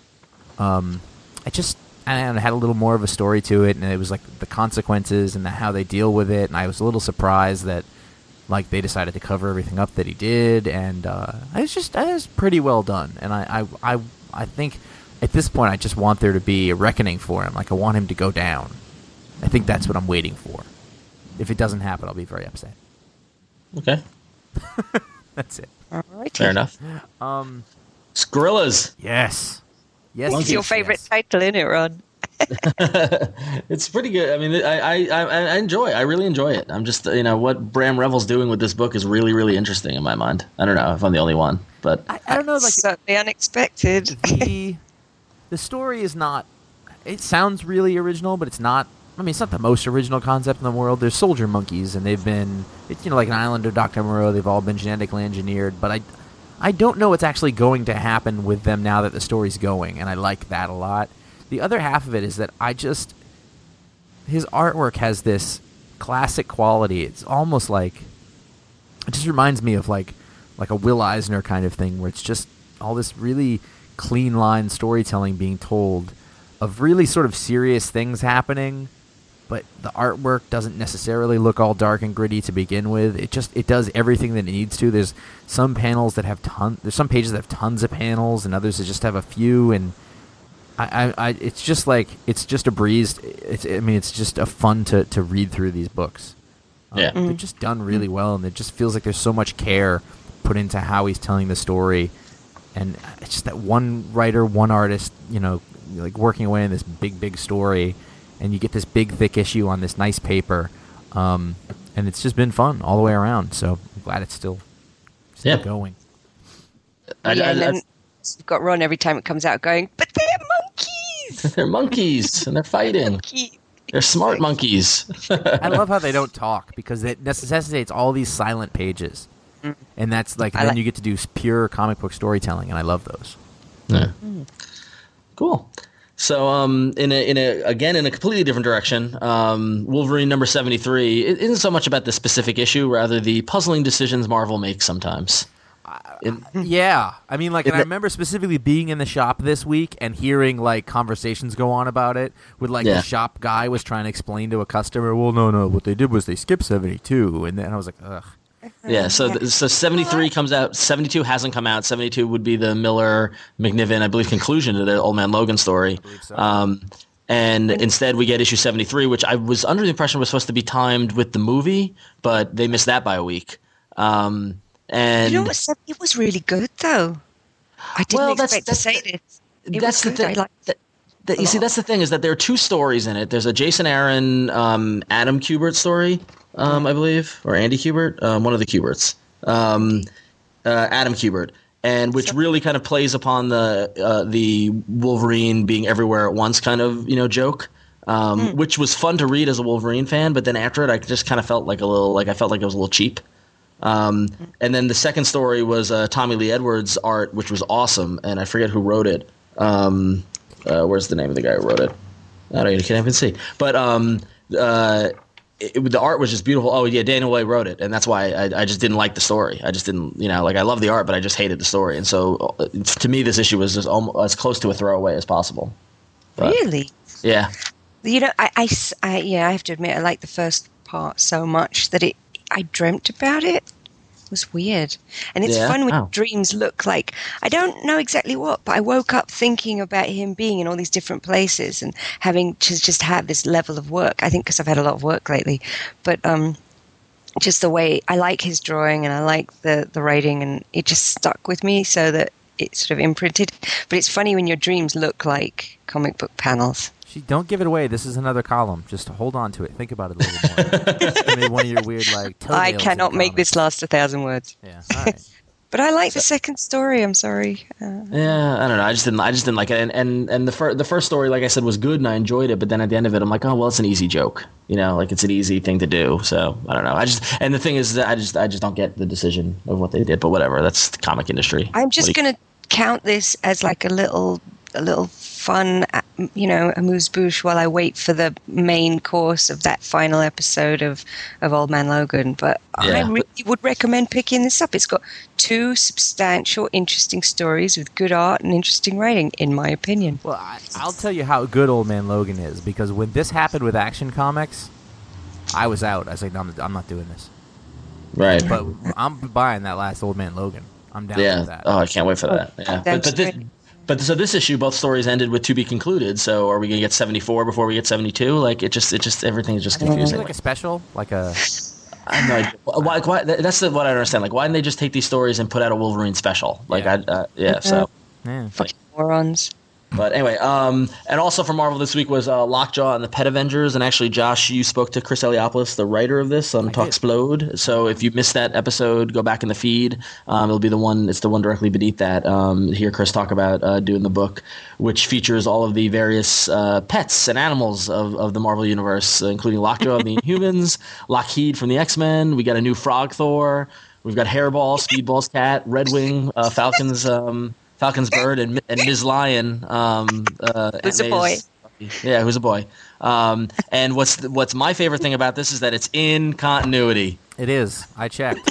And it had a little more of a story to it, and it was the consequences and how they deal with it. And I was a little surprised that they decided to cover everything up that he did, and it was pretty well done. And I think at this point I just want there to be a reckoning for him. I want him to go down. I think that's what I'm waiting for. If it doesn't happen, I'll be very upset. Okay, That's it. All right, fair enough. Skrilla's. Yes. Yes, it's your favorite title, isn't it, Ron? It's pretty good. I mean, I really enjoy it. I'm just, what Bram Revel's doing with this book is really, really interesting in my mind. I don't know if I'm the only one, but I don't know. Certainly unexpected. The story is not. It sounds really original, but it's not. I mean, it's not the most original concept in the world. There's soldier monkeys, and they've been, like an island of Dr. Moreau. They've all been genetically engineered, but I don't know what's actually going to happen with them now that the story's going, and I like that a lot. The other half of it is that his artwork has this classic quality. It's almost it just reminds me of like a Will Eisner kind of thing, where it's just all this really clean line storytelling being told of really sort of serious things happening, but the artwork doesn't necessarily look all dark and gritty to begin with. It does everything that it needs to. There's some panels that have there's some pages that have tons of panels, and others that just have a few, and it's just a breeze. It's just a fun to read through these books. They're just done really well, and it just feels like there's so much care put into how he's telling the story. And it's just that one writer, one artist, like working away in this big story, and you get this big, thick issue on this nice paper. And it's just been fun all the way around. So I'm glad it's still going. And then you've got Ron every time it comes out going, but they're monkeys! They're monkeys, and they're fighting. They're smart monkeys. I love how they don't talk, because it necessitates all these silent pages. And that's then you get to do pure comic book storytelling, and I love those. Yeah. Cool. So, in a completely different direction, Wolverine number 73. It isn't so much about the specific issue, rather the puzzling decisions Marvel makes sometimes. Yeah, I mean, and I remember specifically being in the shop this week and hearing conversations go on about it with the shop guy was trying to explain to a customer, well, no, what they did was they skipped 72, and then I was like, ugh. Yeah, so 73 comes out. 72 hasn't come out. 72 would be the Miller McNiven, I believe, conclusion to the Old Man Logan story. I believe so. And instead we get issue 73, which I was under the impression was supposed to be timed with the movie, but they missed that by a week. And you know what? It was really good, though. I didn't expect to say this. That's the thing. You see, that's the thing, is that there are two stories in it. There's a Jason Aaron, Adam Kubert story, I believe, or Andy Kubert, one of the Kuberts, Adam Kubert, and which really kind of plays upon the Wolverine being everywhere at once kind of joke, which was fun to read as a Wolverine fan. But then after it, I just kind of felt I felt like it was a little cheap. And then the second story was Tommy Lee Edwards' art, which was awesome, and I forget who wrote it. Where's the name of the guy who wrote it? I don't even see. But the art was just beautiful. Oh yeah, Daniel Way wrote it, and that's why I just didn't like the story. I just didn't, I love the art, but I just hated the story. And so to me, this issue was just almost as close to a throwaway as possible. But, really? Yeah. I have to admit, I liked the first part so much that I dreamt about it. It was weird. And it's fun when dreams look like, I don't know exactly what, but I woke up thinking about him being in all these different places and having to just have this level of work. I think because I've had a lot of work lately. But just the way, I like his drawing and I like the writing, and it just stuck with me so that it sort of imprinted. But it's funny when your dreams look like comic book panels. Don't give it away. This is another column. Just hold on to it. Think about it a little more. It's gonna be one of your weird I cannot make this last 1,000 words. Yeah, all right. But I like the second story. I'm sorry. Yeah, I don't know. I just didn't like it. And the first story, like I said, was good and I enjoyed it. But then at the end of it, I'm like, oh well, it's an easy joke. It's an easy thing to do. So I don't know. And the thing is that I just don't get the decision of what they did. But whatever. That's the comic industry. I'm just gonna count this as like a little fun, amuse-bouche while I wait for the main course of that final episode of Old Man Logan. But I really would recommend picking this up. It's got two substantial, interesting stories with good art and interesting writing, in my opinion. Well, I'll tell you how good Old Man Logan is, because when this happened with Action Comics, I was out. I was like, no, I'm not doing this. Right. But I'm buying that last Old Man Logan. I'm down with that. Oh, I can't wait for that. Yeah. But so this issue, both stories ended with to be concluded. So are we going to get 74 before we get 72? It just everything's just confusing. Like a special, like a. I have no idea. Why? That's what I don't understand. Why didn't they just take these stories and put out a Wolverine special? So. Yeah. Fucking morons. But anyway, and also from Marvel this week was Lockjaw and the Pet Avengers. And actually, Josh, you spoke to Chris Eliopoulos, the writer of this, on Talksplode. So if you missed that episode, go back in the feed. It'll be the one. It's the one directly beneath that. Hear Chris talk about doing the book, which features all of the various pets and animals of the Marvel universe, including Lockjaw of the Inhumans, Lockheed from the X-Men. We got a new Frog Thor. We've got Hairball, Speedball's cat, Redwing, Falcon's bird, and Ms. Lion. Who's a boy? Yeah, who's a boy? And what's my favorite thing about this is that it's in continuity. It is. I checked.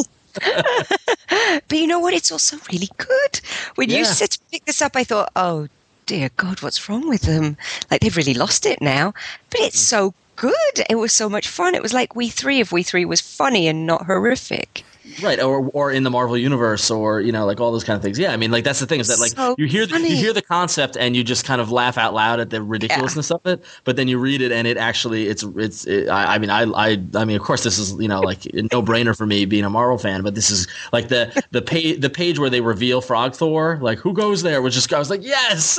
But you know what? It's also really good. When you said to pick this up, I thought, oh dear God, what's wrong with them? Like, they've really lost it now. But it's so good. It was so much fun. It was like We 3 if We 3 was funny and not horrific. Right, or in the Marvel universe, or like all those kind of things. Yeah, I mean, like that's the thing is that like So you hear funny. the concept and you just kind of laugh out loud at the ridiculousness of it, but then you read it and it actually I mean, of course this is like a no brainer for me being a Marvel fan, but this is like the page where they reveal Frog Thor, like who goes there, was just I was like yes.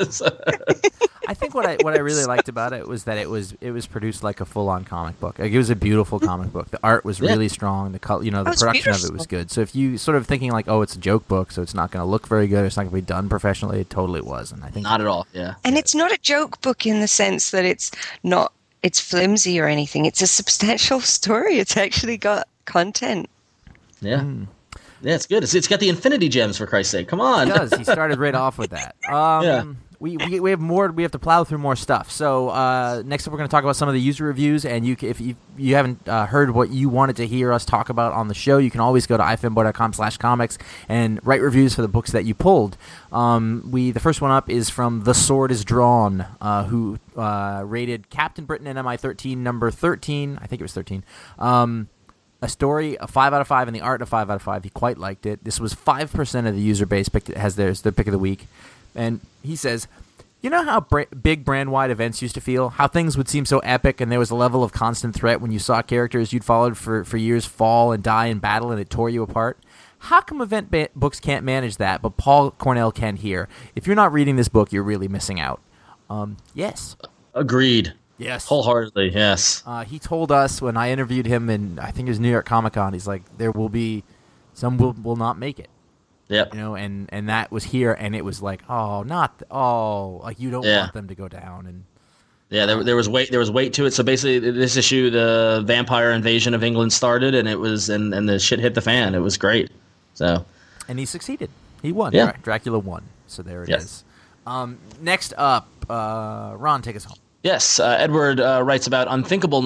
I think what I really liked about it was that it was produced like a full on comic book. Like it was a beautiful comic book. The art was really strong. The color, the production of it was good. So if you sort of thinking like, oh, it's a joke book, so it's not going to look very good, it's not going to be done professionally, it totally was. And I think not at all. Yeah, and it's not a joke book in the sense that it's flimsy or anything. It's a substantial story. It's actually got content. Yeah. Yeah, it's good. It's got the Infinity Gems, for Christ's sake. Come on. It does. He started right off with that. Yeah. We have more. We have to plow through more stuff. So next up, we're going to talk about some of the user reviews. And if you haven't heard what you wanted to hear us talk about on the show, you can always go to ifanboy.com/comics and write reviews for the books that you pulled. The first one up is from The Sword Is Drawn, who rated Captain Britain and MI13 number 13. I think it was 13. A story, a 5 out of 5, and the art, a 5 out of 5. He quite liked it. This was 5% of the user base has their pick of the week. And he says, you know how big brand-wide events used to feel? How things would seem so epic and there was a level of constant threat when you saw characters you'd followed for years fall and die in battle and it tore you apart? How come event books can't manage that, but Paul Cornell can here? If you're not reading this book, you're really missing out. Yes. Agreed. Yes. Wholeheartedly, yes. He told us when I interviewed him, and I think it was New York Comic Con, he's like, there will be, some will not make it. Yep. And that was here, and it was like, like you don't want them to go down, and there was weight to it. So basically, this issue, the vampire invasion of England started, and it was and the shit hit the fan. It was great. So, and he succeeded. He won. Yeah. Dracula won. So there it is. Next up, Ron, take us home. Yes, Edward writes about Unthinkable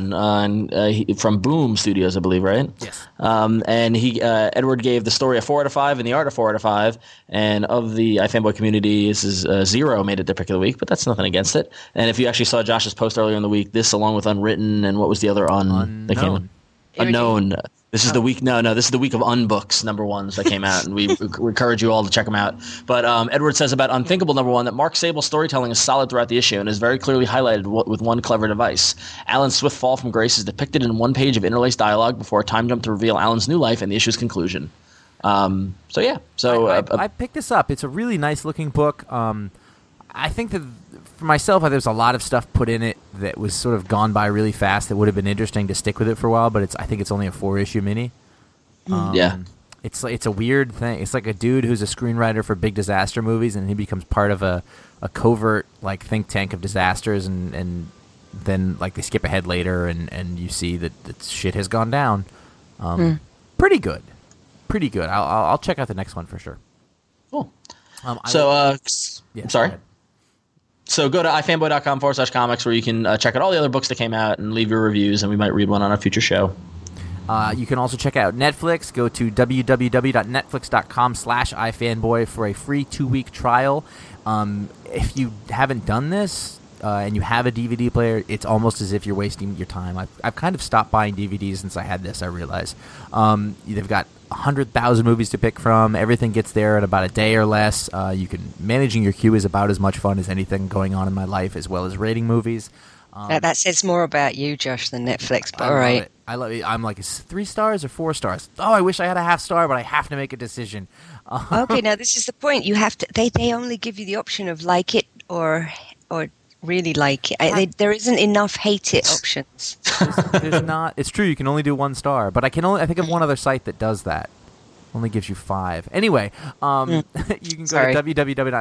#1 from Boom Studios, I believe, right? Yes. And Edward gave the story a 4 out of 5 and the art a 4 out of 5. And of the iFanboy community, this is Zero made it their pick of the week, but that's nothing against it. And if you actually saw Josh's post earlier in the week, this along with Unwritten and what was the other that came in? Unknown. This is the week. No, this is the week of Unbooks #1s that came out, and we encourage you all to check them out. But Edward says about Unthinkable #1 that Mark Sable's storytelling is solid throughout the issue and is very clearly highlighted with one clever device. Alan's swift fall from grace is depicted in one page of interlaced dialogue before a time jump to reveal Alan's new life and the issue's conclusion. I picked this up. It's a really nice looking book. I think that for myself, there's a lot of stuff put in it that was sort of gone by really fast that would have been interesting to stick with it for a while, but I think it's only a 4-issue mini. It's a weird thing. It's like a dude who's a screenwriter for big disaster movies, and he becomes part of a covert like think tank of disasters, and then like they skip ahead later, and you see that shit has gone down. Pretty good. I'll check out the next one for sure. Cool. I'm sorry. So go to ifanboy.com/comics where you can check out all the other books that came out and leave your reviews, and we might read one on a future show. You can also check out Netflix. Go to www.netflix.com/ifanboy for a free 2-week trial. If you haven't done this and you have a DVD player, it's almost as if you're wasting your time. I've kind of stopped buying DVDs since I had this, I realize. They've got 100,000 movies to pick from. Everything gets there in about a day or less. Managing your queue is about as much fun as anything going on in my life, as well as rating movies. That says more about you, Josh, than Netflix. But I all right, I love it. I'm like, is it 3 stars or 4 stars? Oh, I wish I had a half star, but I have to make a decision. Okay, now this is the point. You have to. They only give you the option of like it or really like it. There isn't enough hate it options. There's not. It's true. You can only do 1 star, but I think of one other site that does that. Only gives you 5. Anyway, you can go to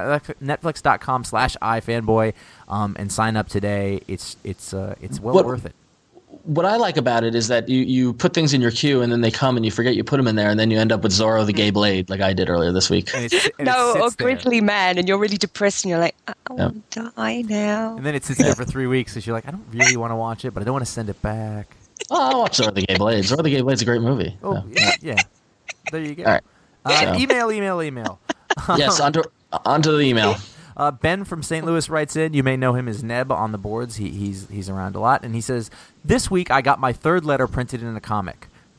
www.netflix.com/ifanboy and sign up today. It's well worth it. What I like about it is that you put things in your queue and then they come and you forget you put them in there, and then you end up with Zorro the Gay Blade like I did earlier this week. Or Grizzly Man, and you're really depressed and you're like, I want to die now. And then it sits there for 3 weeks because you're like, I don't really want to watch it, but I don't want to send it back. Oh, I'll watch Zorro the Gay Blade. Zorro the Gay Blade's a great movie. Oh, yeah. There you go. All right. Email. Yes, onto the email. Ben from St. Louis writes in. You may know him as Neb on the boards. He's around a lot. And he says, this week I got my 3rd letter printed in a comic.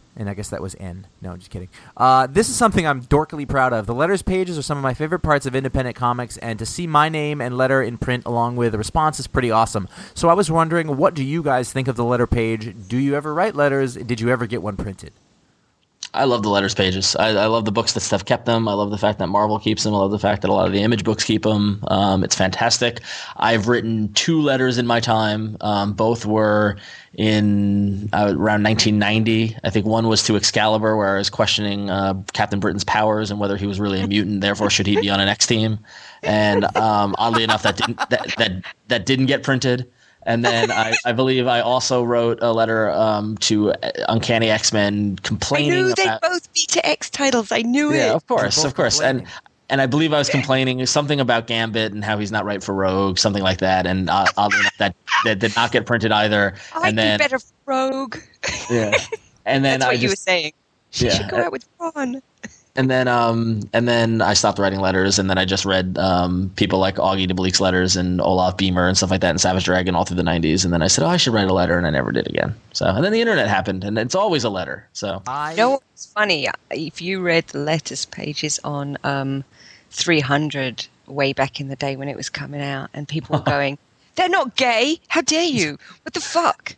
And I guess that was N. No, I'm just kidding. This is something I'm dorkily proud of. The letters pages are some of my favorite parts of independent comics, and to see my name and letter in print along with a response is pretty awesome. So I was wondering, what do you guys think of the letter page? Do you ever write letters? Did you ever get one printed? I love the letters pages. I love the books that Steph kept them. I love the fact that Marvel keeps them. I love the fact that a lot of the Image books keep them. It's fantastic. I've written 2 letters in my time. Both were in around 1990. I think one was to Excalibur, where I was questioning Captain Britain's powers and whether he was really a mutant. Therefore, should he be on an X team? And oddly enough, that didn't get printed. And then I believe I also wrote a letter to Uncanny X-Men complaining. I knew they'd both be to X titles. I knew it. Yeah, of course. And I believe I was complaining something about Gambit and how he's not right for Rogue, something like that. And oddly enough, that did not get printed either. I'd be better for Rogue. Yeah. And then That's what you were saying. She should go out with Ron. And then I stopped writing letters, and then I just read people like Augie DeBleek's letters and Olaf Beamer and stuff like that, and Savage Dragon all through the 90s. And then I said, I should write a letter, and I never did again. So, and then the internet happened, and it's always a letter. So, you know what's funny? If you read the letters pages on 300 way back in the day when it was coming out, and people were going, "They're not gay. How dare you? What the fuck?"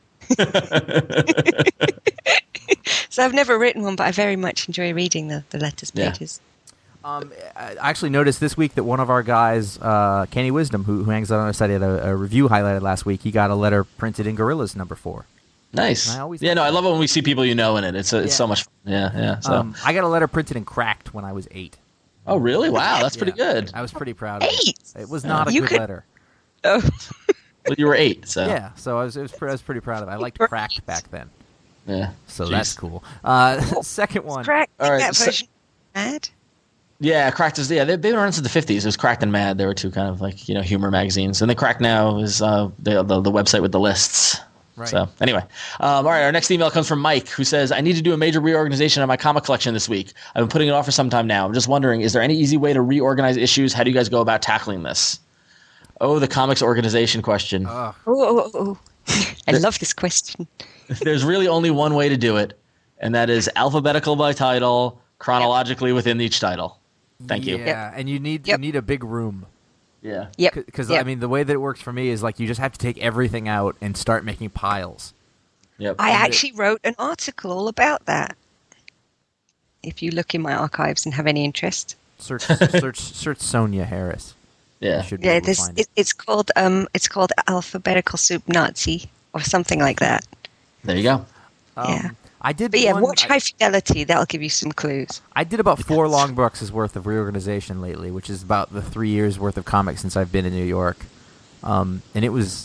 So I've never written one, but I very much enjoy reading the letters pages. I actually noticed this week that one of our guys, Kenny Wisdom, who hangs out on our site, had a review highlighted last week. He got a letter printed in Gorillas #4. Nice. I love it when we see people in it. It's so much fun. Yeah. So I got a letter printed in Cracked when I was 8. Oh, really? Wow, that's pretty good. I was pretty proud of it. 8? It was not a good letter. Oh. But you were 8, so. Yeah, so I was pretty proud of it. I liked Cracked back then. Yeah. So that's cool. Second one. Cracked. All right, that version Mad? Yeah, Cracked is they've been around since the 50s. It was Cracked and Mad. They were 2 kind of like, humor magazines. And then Cracked now is the website with the lists. Right. So anyway, all right. Our next email comes from Mike, who says, "I need to do a major reorganization of my comic collection this week. I've been putting it off for some time now. I'm just wondering, is there any easy way to reorganize issues? How do you guys go about tackling this?" Oh, the comics organization question. Oh. I love this question. There's really only one way to do it, and that is alphabetical by title, chronologically within each title. Thank you. Yeah, and you need a big room. Yeah. Yep. Because I mean, the way that it works for me is like you just have to take everything out and start making piles. Yep. I actually wrote an article all about that. If you look in my archives and have any interest, search Sonia Harris. Yeah. It's called Alphabetical Soup Nazi or something like that. There you go. Yeah. I did. But watch High Fidelity. That'll give you some clues. I did about 4 long books' worth of reorganization lately, which is about the 3 years worth of comics since I've been in New York, and it was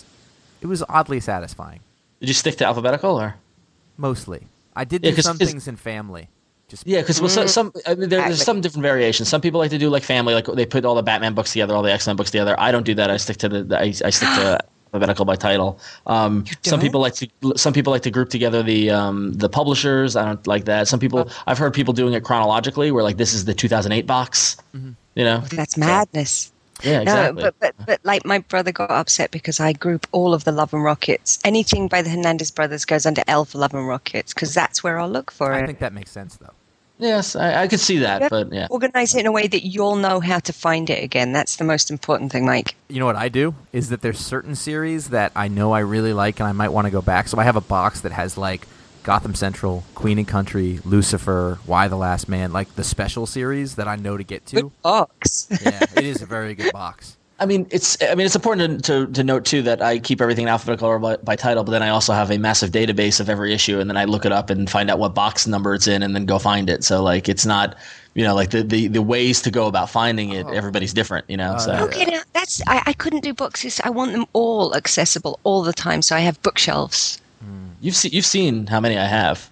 oddly satisfying. Did you stick to alphabetical or? Mostly, I did do some things in family. Because there's some different variations. Some people like to do like family, like they put all the Batman books together, all the X-Men books together. I don't do that. I stick to I stick to alphabetical by title. Some people like to group together the publishers. I don't like that. I've heard people doing it chronologically, where like this is the 2008 box. Mm-hmm. That's madness. Yeah, exactly. No, but like my brother got upset because I group all of the Love and Rockets. Anything by the Hernandez brothers goes under L for Love and Rockets because that's where I'll look for it. I think that makes sense though. Yes, I could see that, but yeah. Organize it in a way that you'll know how to find it again. That's the most important thing, Mike. You know what I do? Is that there's certain series that I know I really like and I might want to go back. So I have a box that has like Gotham Central, Queen and Country, Lucifer, Why the Last Man, like the special series that I know to get to. Good box. Yeah, it is a very good box. I mean, it's important to note too that I keep everything in alphabetical or by title, but then I also have a massive database of every issue, and then I look it up and find out what box number it's in, and then go find it. So like, it's not, like the ways to go about finding it. Everybody's different, So okay, now that's I couldn't do boxes. I want them all accessible all the time. So I have bookshelves. You've seen how many I have.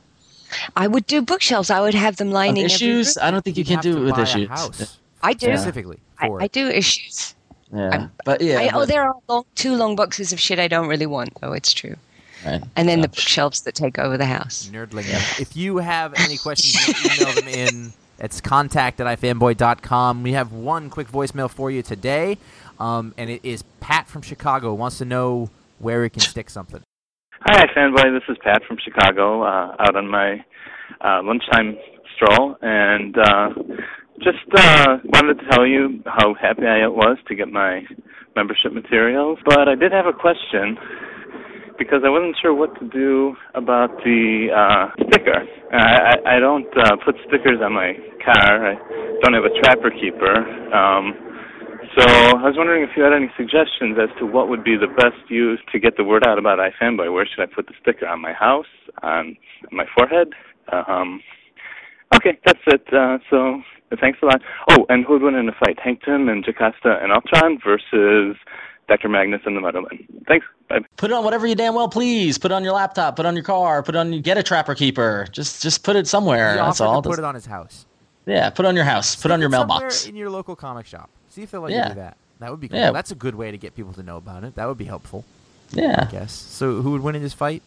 I would do bookshelves. I would have them lining issues. I don't think you can do it with issues. I do specifically. I do issues. Yeah, there are 2 long boxes of shit I don't really want, though. It's true. Right. And then the bookshelves that take over the house. Nerdling. If you have any questions, you can email them in. It's contact@ifanboy.com. We have one quick voicemail for you today, and it is Pat from Chicago. Wants to know where he can stick something. Hi, iFanboy. This is Pat from Chicago, out on my lunchtime stroll, and just wanted to tell you how happy I was to get my membership materials. But I did have a question, because I wasn't sure what to do about the sticker. I don't put stickers on my car. I don't have a Trapper Keeper. So I was wondering if you had any suggestions as to what would be the best use to get the word out about iFanboy. Where should I put the sticker? On my house? On my forehead? Okay, that's it. So thanks a lot. Oh, and who would win in a fight? Hank Pym and Jocasta and Ultron versus Dr. Magnus and the Meadowman. Thanks. Bye. Put it on whatever you damn well please. Put it on your laptop. Put it on your car. Get a Trapper Keeper. Just put it somewhere. That's all. Put it on his house. Yeah, put it on your house. Put it on your mailbox. Somewhere in your local comic shop. See if they'll let you do that. That would be cool. Yeah. That's a good way to get people to know about it. That would be helpful. Yeah. I guess. So who would win in this fight?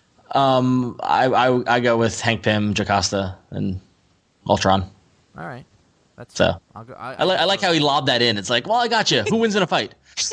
I go with Hank Pym, Jocasta, and Ultron. All right. That's so. I like how he lobbed that in. It's like, well, I got you. Who wins in a fight?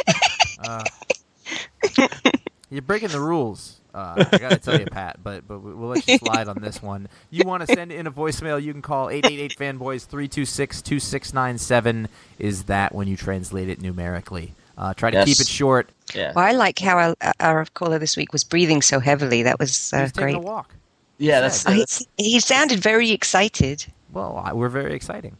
You're breaking the rules. I gotta tell you, Pat, but we'll let you slide on this one. You want to send in a voicemail, you can call 888-FANBOYS 326-2697. Is that when you translate it numerically? Try to keep it short. Yeah. Well, I like how our caller this week was breathing so heavily. That was he was great. Taking a walk. Yeah, he sounded very excited. Well, we're very exciting.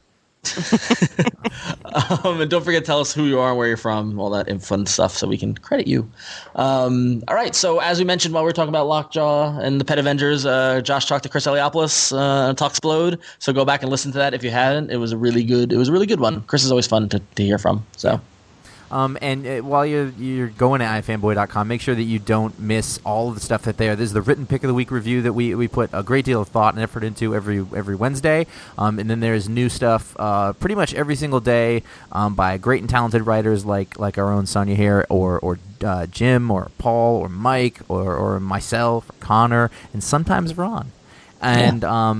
And don't forget to tell us who you are and where you're from, all that fun stuff, so we can credit you. All right, so as we mentioned while we were talking about Lockjaw and the Pet Avengers, Josh talked to Chris Eliopoulos on Talksplode, so go back and listen to that if you hadn't. It was a really good one. Chris is always fun to hear from. So. And while you're going to ifanboy.com, make sure that you don't miss all of the stuff that's there. This is the written pick of the week review that we put a great deal of thought and effort into every Wednesday. And then there's new stuff pretty much every single day by great and talented writers like our own Sonia here, or Jim, or Paul, or Mike, or myself, or Connor, and sometimes Ron. And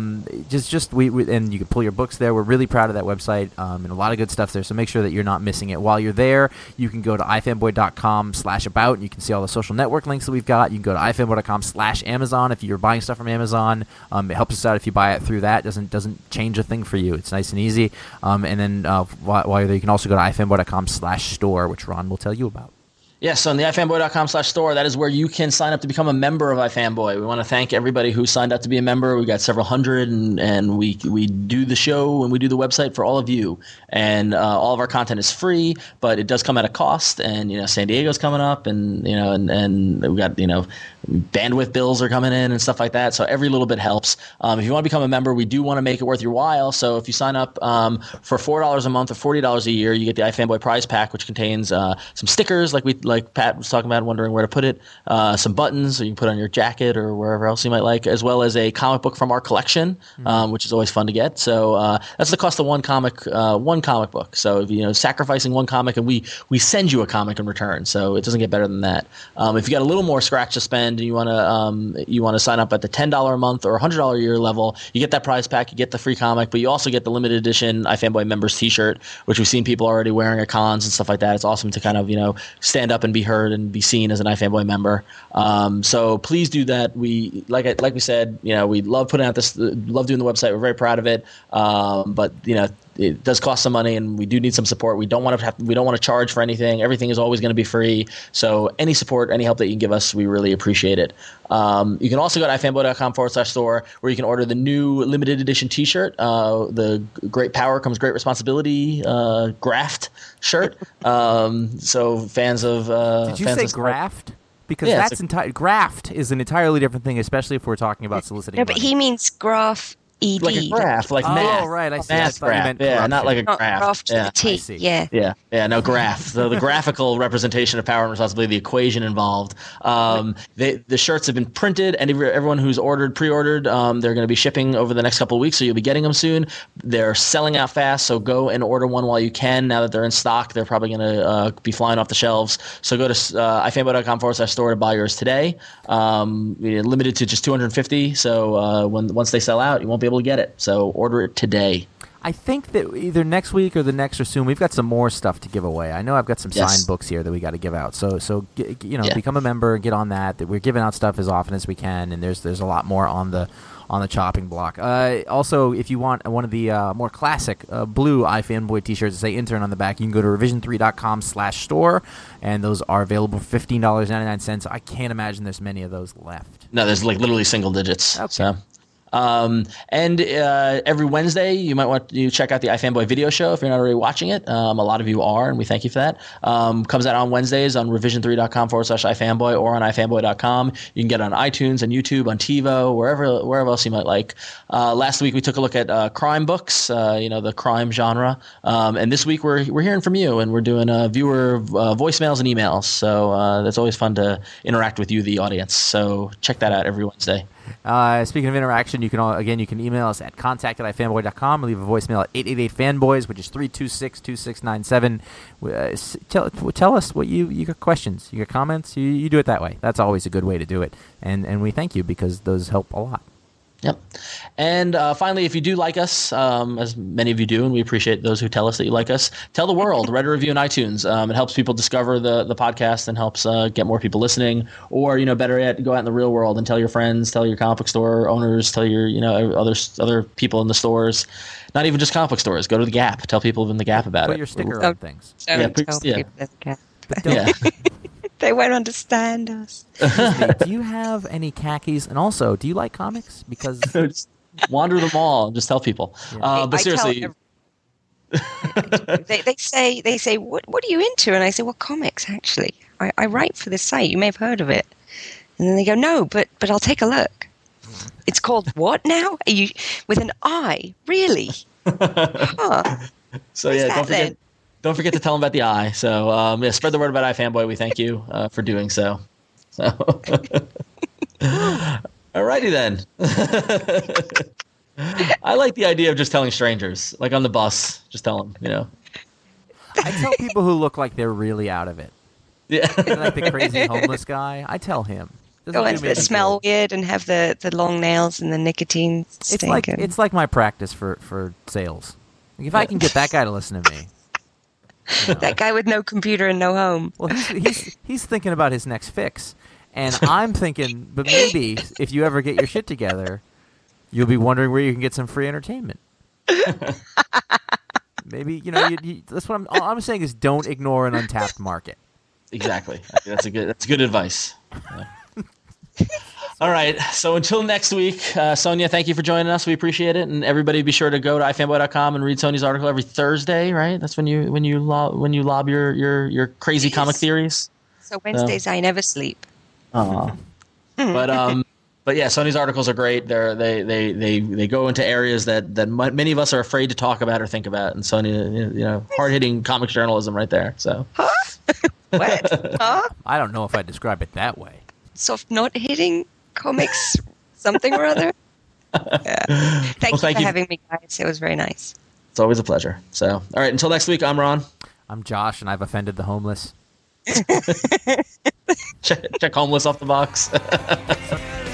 we and you can pull your books there. We're really proud of that website, and a lot of good stuff there. So make sure that you're not missing it. While you're there, you can go to ifanboy.com/about, and you can see all the social network links that we've got. You can go to ifanboy.com/Amazon if you're buying stuff from Amazon. It helps us out if you buy it through that. Doesn't change a thing for you. It's nice and easy. And then while you're there, you can also go to ifanboy.com/store, which Ron will tell you about. Yes, so on the ifanboy.com/store, that is where you can sign up to become a member of iFanboy. We want to thank everybody who signed up to be a member. We got several hundred, and we do the show and we do the website for all of you. And all of our content is free, but it does come at a cost. And San Diego's coming up, and and we got bandwidth bills are coming in and stuff like that. So every little bit helps. If you want to become a member, we do want to make it worth your while. So if you sign up for $4 a month or $40 a year, you get the iFanboy prize pack, which contains some stickers like Pat was talking about, wondering where to put it, some buttons so you can put on your jacket or wherever else you might like, as well as a comic book from our collection, which is always fun to get. So that's the cost of one comic book. So if sacrificing one comic, and we send you a comic in return, so it doesn't get better than that. If you got a little more scratch to spend and you want to sign up at the $10 a month or $100 a year level, you get that prize pack, you get the free comic, but you also get the limited edition iFanboy members T-shirt, which we've seen people already wearing at cons and stuff like that. It's awesome to kind of stand up and be heard and be seen as an iFanboy member. So please do that. We like we said, we love putting out love doing the website. We're very proud of it. But it does cost some money, and we do need some support. We don't want to charge for anything. Everything is always going to be free. So any support, any help that you can give us, we really appreciate it. You can also go to ifanboy.com/store, where you can order the new limited edition T-shirt, the Great Power Comes Great Responsibility graft shirt. So fans of did you say graft? Because that's graft is an entirely different thing, especially if we're talking about soliciting. No, but money. He means graph. ED. Like a graph, like math. Oh, right, I see. Math graph. Yeah, not like a graph. Graph to the T. Yeah, no graph. So the graphical representation of power and responsibility, the equation involved. The shirts have been printed, and everyone who's pre-ordered, they're going to be shipping over the next couple of weeks, so you'll be getting them soon. They're selling out fast, so go and order one while you can. Now that they're in stock, they're probably going to be flying off the shelves. So go to ifanboy.com/store to buy yours today. Limited to just 250. So once they sell out, you won't be able to get it. So order it today. I think that either next week or the next or soon, we've got some more stuff to give away. I know I've got some signed books here that we got to give out. So become a member and get on that. We're giving out stuff as often as we can, and there's a lot more on the chopping block. Also, if you want one of the more classic blue iFanboy t-shirts that say intern on the back, you can go to revision3.com/store, and those are available for $15.99. I can't imagine there's many of those left. No, there's like literally single digits. Okay. So. And every Wednesday, you might want to check out the iFanboy video show if you're not already watching it. A lot of you are, and we thank you for that. Comes out on Wednesdays on revision3.com/iFanboy or on iFanboy.com. You can get it on iTunes and YouTube, on TiVo, wherever else you might like. Last week, we took a look at crime books, the crime genre. And this week, we're hearing from you, and we're doing viewer voicemails and emails. So that's always fun to interact with you, the audience. So check that out every Wednesday. Speaking of interaction, you can email us at contact@ifanboy.com and leave a voicemail at 888-FANBOYS, which is 326-2697. Tell us what you got questions, you got comments. You do it that way. That's always a good way to do it, and we thank you because those help a lot. Yep. And finally, if you do like us, as many of you do, and we appreciate those who tell us that you like us, tell the world, write a review on iTunes. It helps people discover the podcast and helps get more people listening. Or, better yet, go out in the real world and tell your friends, tell your comic book store owners, tell your, other people in the stores. Not even just comic book stores. Go to the Gap. Tell people in the Gap about it. Put your sticker on things. Don't tell people at the Gap. Yeah. They won't understand us. Do you have any khakis? And also, do you like comics? Because just wander the mall and just tell people. Yeah. But seriously, they say what are you into? And I say, well, comics actually. I write for this site. You may have heard of it. And then they go, no, but I'll take a look. It's called what now? Are you with an I? Really? Huh. So yeah, don't forget to tell them about the eye. So spread the word about iFanboy. We thank you for doing so. Alrighty then. I like the idea of just telling strangers, like on the bus. Just tell them, I tell people who look like they're really out of it. Yeah, like the crazy homeless guy. I tell him. That smell weird and have the long nails and the nicotine stink. It's like my practice for sales. Like if I can get that guy to listen to me. That guy with no computer and no home. Well, he's thinking about his next fix, and I'm thinking, but maybe if you ever get your shit together, you'll be wondering where you can get some free entertainment. Maybe that's what I'm saying is don't ignore an untapped market. Exactly. That's good advice. Yeah. All right. So until next week, Sonia, thank you for joining us. We appreciate it, and everybody be sure to go to ifanboy.com and read Sonia's article every Thursday. Right? That's when you lob your crazy comic theories. So Wednesdays I never sleep. But yeah, Sonia's articles are great. They go into areas that many of us are afraid to talk about or think about, and Sonia, hard hitting comics journalism right there. So. What? Huh? I don't know if I'd describe it that way. Soft not hitting comics something or other. Yeah. Thank you for having me, guys. It was very nice. It's always a pleasure. So, all right, until next week, I'm Ron. I'm Josh, and I've offended the homeless. check homeless off the box.